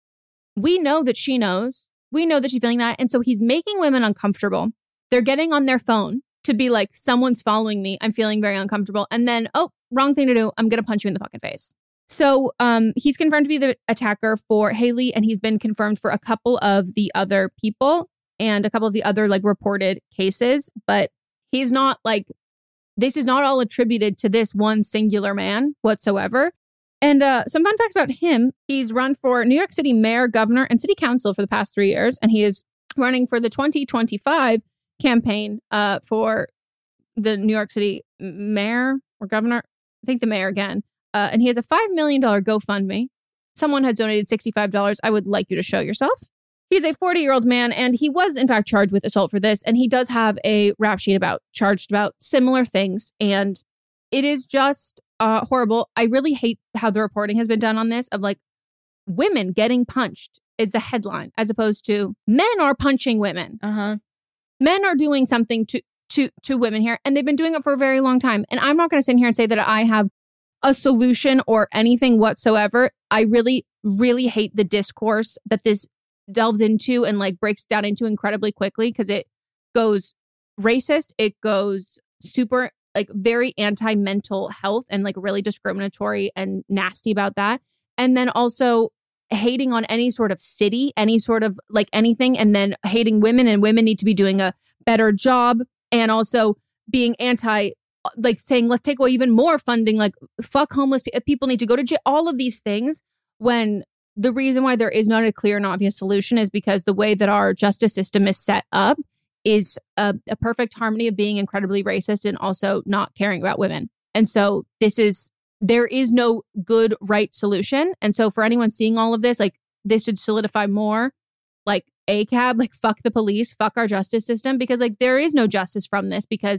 S8: we know that she knows. We know that she's feeling that. And so he's making women uncomfortable. They're getting on their phone to be like, someone's following me. I'm feeling very uncomfortable. And then, oh, wrong thing to do. I'm going to punch you in the fucking face. So he's confirmed to be the attacker for Haley, and he's been confirmed for a couple of the other people and a couple of the other like reported cases. But he's not like, this is not all attributed to this one singular man whatsoever. And some fun facts about him. He's run for New York City mayor, governor, and city council for the past 3 years. And he is running for the 2025 campaign for the New York City mayor or governor. I think the mayor again. And he has a $5 million GoFundMe. Someone has donated $65. I would like you to show yourself. He's a 40-year-old man, and he was, in fact, charged with assault for this. And he does have a rap sheet charged about similar things. And it is just horrible. I really hate how the reporting has been done on this of like women getting punched is the headline, as opposed to men are punching women. Men are doing something to women here, and they've been doing it for a very long time. And I'm not going to sit here and say that I have a solution or anything whatsoever. I really, really hate the discourse that this delves into and like breaks down into incredibly quickly, because it goes racist. It goes super like very anti-mental health and like really discriminatory and nasty about that. And then also hating on any sort of city, any sort of like anything, and then hating women, and women need to be doing a better job, and also being anti, like saying, let's take away even more funding, like fuck homeless people need to go to jail, all of these things, when the reason why there is not a clear and obvious solution is because the way that our justice system is set up is a perfect harmony of being incredibly racist and also not caring about women. And so there is no good, right solution. And so for anyone seeing all of this, like this should solidify more like ACAB, like fuck the police, fuck our justice system, because like there is no justice from this, because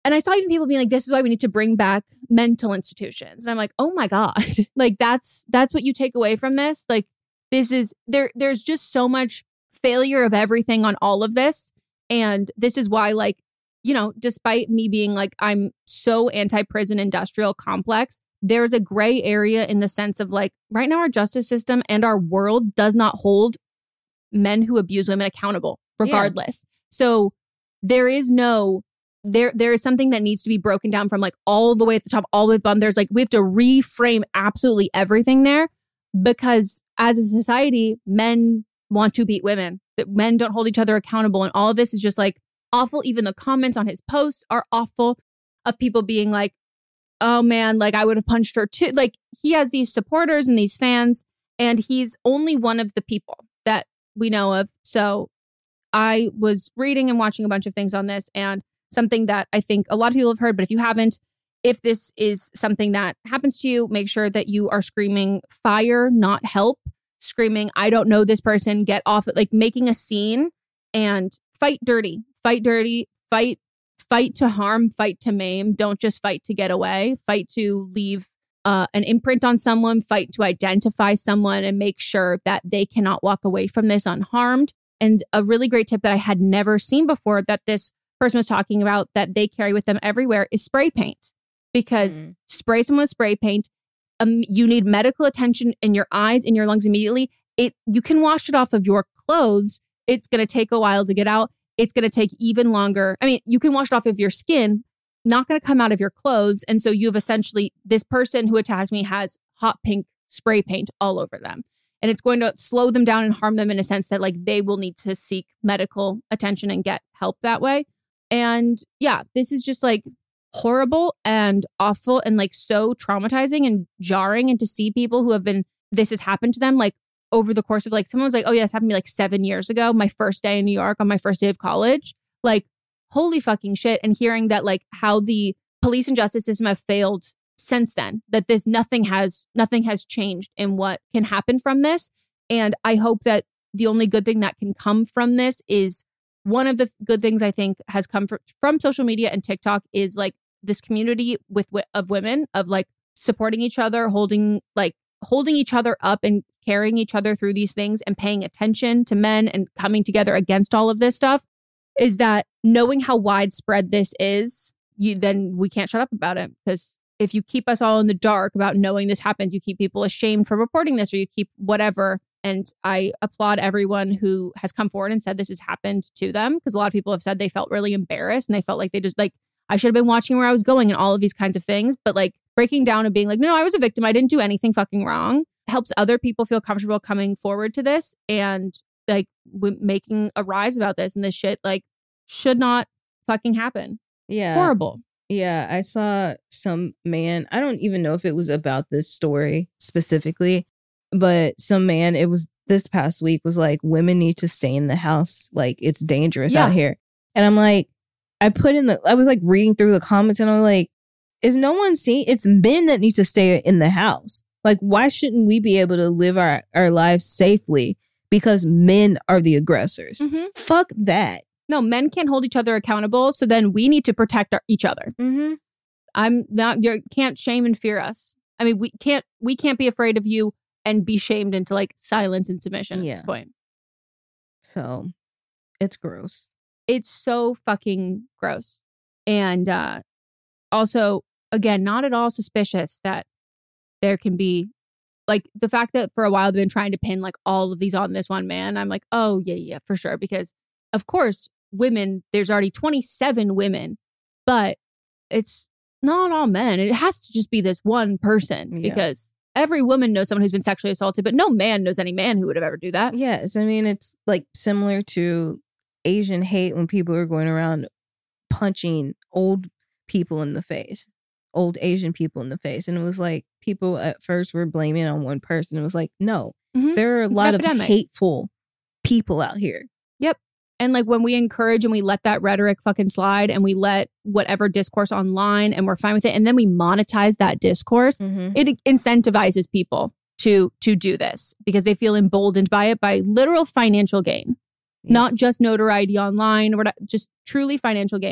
S8: And I saw even people being like, this is why we need to bring back mental institutions. And I'm like, oh my God, like that's what you take away from this. Like this is, there's just so much failure of everything on all of this. And this is why, like, you know, despite me being like, I'm so anti-prison industrial complex, there's a gray area in the sense of like, right now our justice system and our world does not hold men who abuse women accountable regardless. So there is no, there is something that needs to be broken down from like all the way at the top, all the way at the bottom. There's like, we have to reframe absolutely everything there, because as a society, men want to beat women, that men don't hold each other accountable. And all of this is just like awful. Even the comments on his posts are awful, of people being like, oh man, like I would have punched her too. Like he has these supporters and these fans, and he's only one of the people that we know of. So I was reading and watching a bunch of things on this, and something that I think a lot of people have heard, but if you haven't, if this is something that happens to you, make sure that you are screaming fire, not help, screaming, I don't know this person, get off it, like making a scene, and fight dirty, fight to harm, fight to maim. Don't just fight to get away, fight to leave an imprint on someone, fight to identify someone and make sure that they cannot walk away from this unharmed. And a really great tip that I had never seen before that this person was talking about that they carry with them everywhere is spray paint. Because spray someone with spray paint, you need medical attention in your eyes, in your lungs immediately. You can wash it off of your clothes. It's going to take a while to get out. It's going to take even longer. I mean, you can wash it off of your skin, not going to come out of your clothes. And so you've essentially, this person who attacked me has hot pink spray paint all over them. And it's going to slow them down and harm them in a sense that like they will need to seek medical attention and get help that way. And yeah, this is just like horrible and awful and like so traumatizing and jarring. And to see people who have been, this has happened to them like over the course of like, someone was like, oh yeah, this happened to me like 7 years ago, my first day in New York on my first day of college. Like, holy fucking shit. And hearing that like how the police and justice system have failed since then, that this nothing has changed in what can happen from this. And I hope that the only good thing that can come from this is, one of the good things I think has come from social media and TikTok is like this community of women, of like supporting each other, holding each other up and carrying each other through these things and paying attention to men and coming together against all of this stuff. Is that knowing how widespread this is, then we can't shut up about it. Because if you keep us all in the dark about knowing this happens, you keep people ashamed for reporting this, or you keep whatever. And I applaud everyone who has come forward and said this has happened to them, because a lot of people have said they felt really embarrassed and they felt like they just like, I should have been watching where I was going and all of these kinds of things. But like breaking down and being like, no, I was a victim. I didn't do anything fucking wrong, helps other people feel comfortable coming forward to this and like making a rise about this. And this shit like should not fucking happen.
S7: Yeah.
S8: Horrible.
S7: Yeah. I saw some man, I don't even know if it was about this story specifically, but some man, it was this past week, was like, women need to stay in the house. Like, it's dangerous out here. And I'm like, I was like reading through the comments and I'm like, is no one seeing? It's men that need to stay in the house. Like, why shouldn't we be able to live our lives safely because men are the aggressors? Mm-hmm. Fuck that.
S8: No, men can't hold each other accountable. So then we need to protect each other.
S7: Mm-hmm.
S8: You can't shame and fear us. I mean, we can't be afraid of you and be shamed into like silence and submission at this point.
S7: So it's gross.
S8: It's so fucking gross. And also, again, not at all suspicious that there can be like the fact that for a while they've been trying to pin like all of these on this one man. I'm like, oh yeah, for sure. Because of course, women, there's already 27 women, but it's not all men. It has to just be this one person because every woman knows someone who's been sexually assaulted, but no man knows any man who would have ever do that.
S7: Yes. I mean, it's like similar to Asian hate when people are going around punching old people in the face, old Asian people in the face. And it was like people at first were blaming it on one person. It was like, no, there are a lot of hateful people out here.
S8: Yep. And like when we encourage and we let that rhetoric fucking slide and we let whatever discourse online and we're fine with it, and then we monetize that discourse, it incentivizes people to do this because they feel emboldened by it, by literal financial gain, not just notoriety online or just truly financial gain.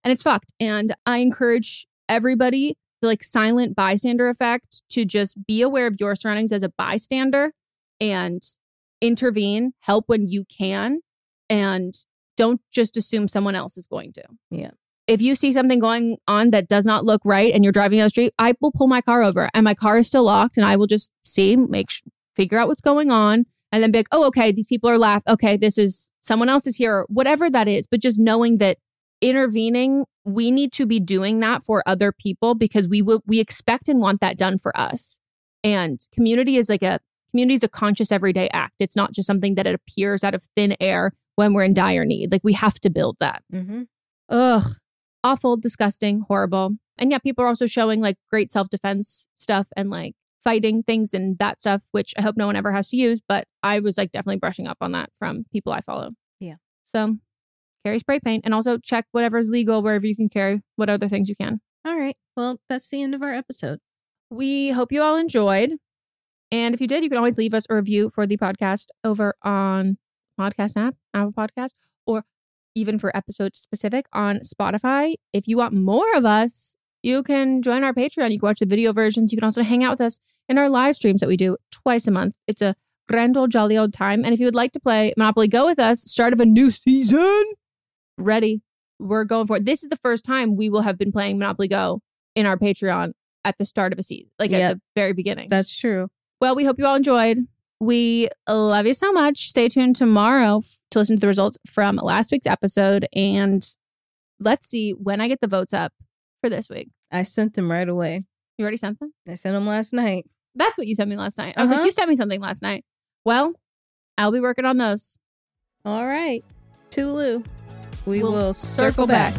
S8: and it's fucked. And I encourage everybody, the like silent bystander effect, to just be aware of your surroundings as a bystander and intervene, help when you can, and don't just assume someone else is going to.
S7: Yeah.
S8: If you see something going on that does not look right and you're driving down the street, I will pull my car over and my car is still locked, and I will just see, figure out what's going on, and then be like, oh, okay, these people are laughing. Okay, this is someone else is here, or whatever that is. But just knowing that intervening, we need to be doing that for other people because we expect and want that done for us. And community is a conscious everyday act. It's not just something that it appears out of thin air when we're in dire need. Like, we have to build that.
S7: Mm-hmm.
S8: Ugh. Awful, disgusting, horrible. And yeah, people are also showing like great self-defense stuff and like fighting things and that stuff, which I hope no one ever has to use. But I was like definitely brushing up on that from people I follow.
S7: Yeah.
S8: So carry spray paint and also check whatever's legal wherever you can carry, what other things you can.
S7: All right. Well, that's the end of our episode.
S8: We hope you all enjoyed. And if you did, you can always leave us a review for the podcast over on podcast app, Apple Podcast, or even for episode specific on Spotify. If you want more of us, you can join our Patreon. You can watch the video versions. You can also hang out with us in our live streams that we do twice a month. It's a grand old jolly old time. And if you would like to play Monopoly Go with us, start of a new season, ready. We're going for it. This is the first time we will have been playing Monopoly Go in our Patreon at the start of a season, like at the very beginning.
S7: That's true.
S8: Well, we hope you all enjoyed. We love you so much. Stay tuned tomorrow to listen to the results from last week's episode. And let's see when I get the votes up for this week.
S7: I sent them right away.
S8: You already sent them?
S7: I sent them last night.
S8: That's what you sent me last night. I was like, you sent me something last night. Well, I'll be working on those.
S7: All right. Toodaloo. We will
S8: circle back.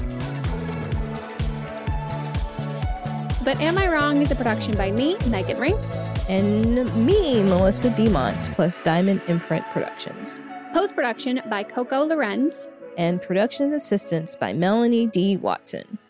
S8: But Am I Wrong is a production by me, Megan Rinks.
S7: And me, Melissa DeMonts, plus Diamond Imprint Productions.
S8: Post-production by Coco Lorenz.
S7: And production assistance by Melanie D. Watson.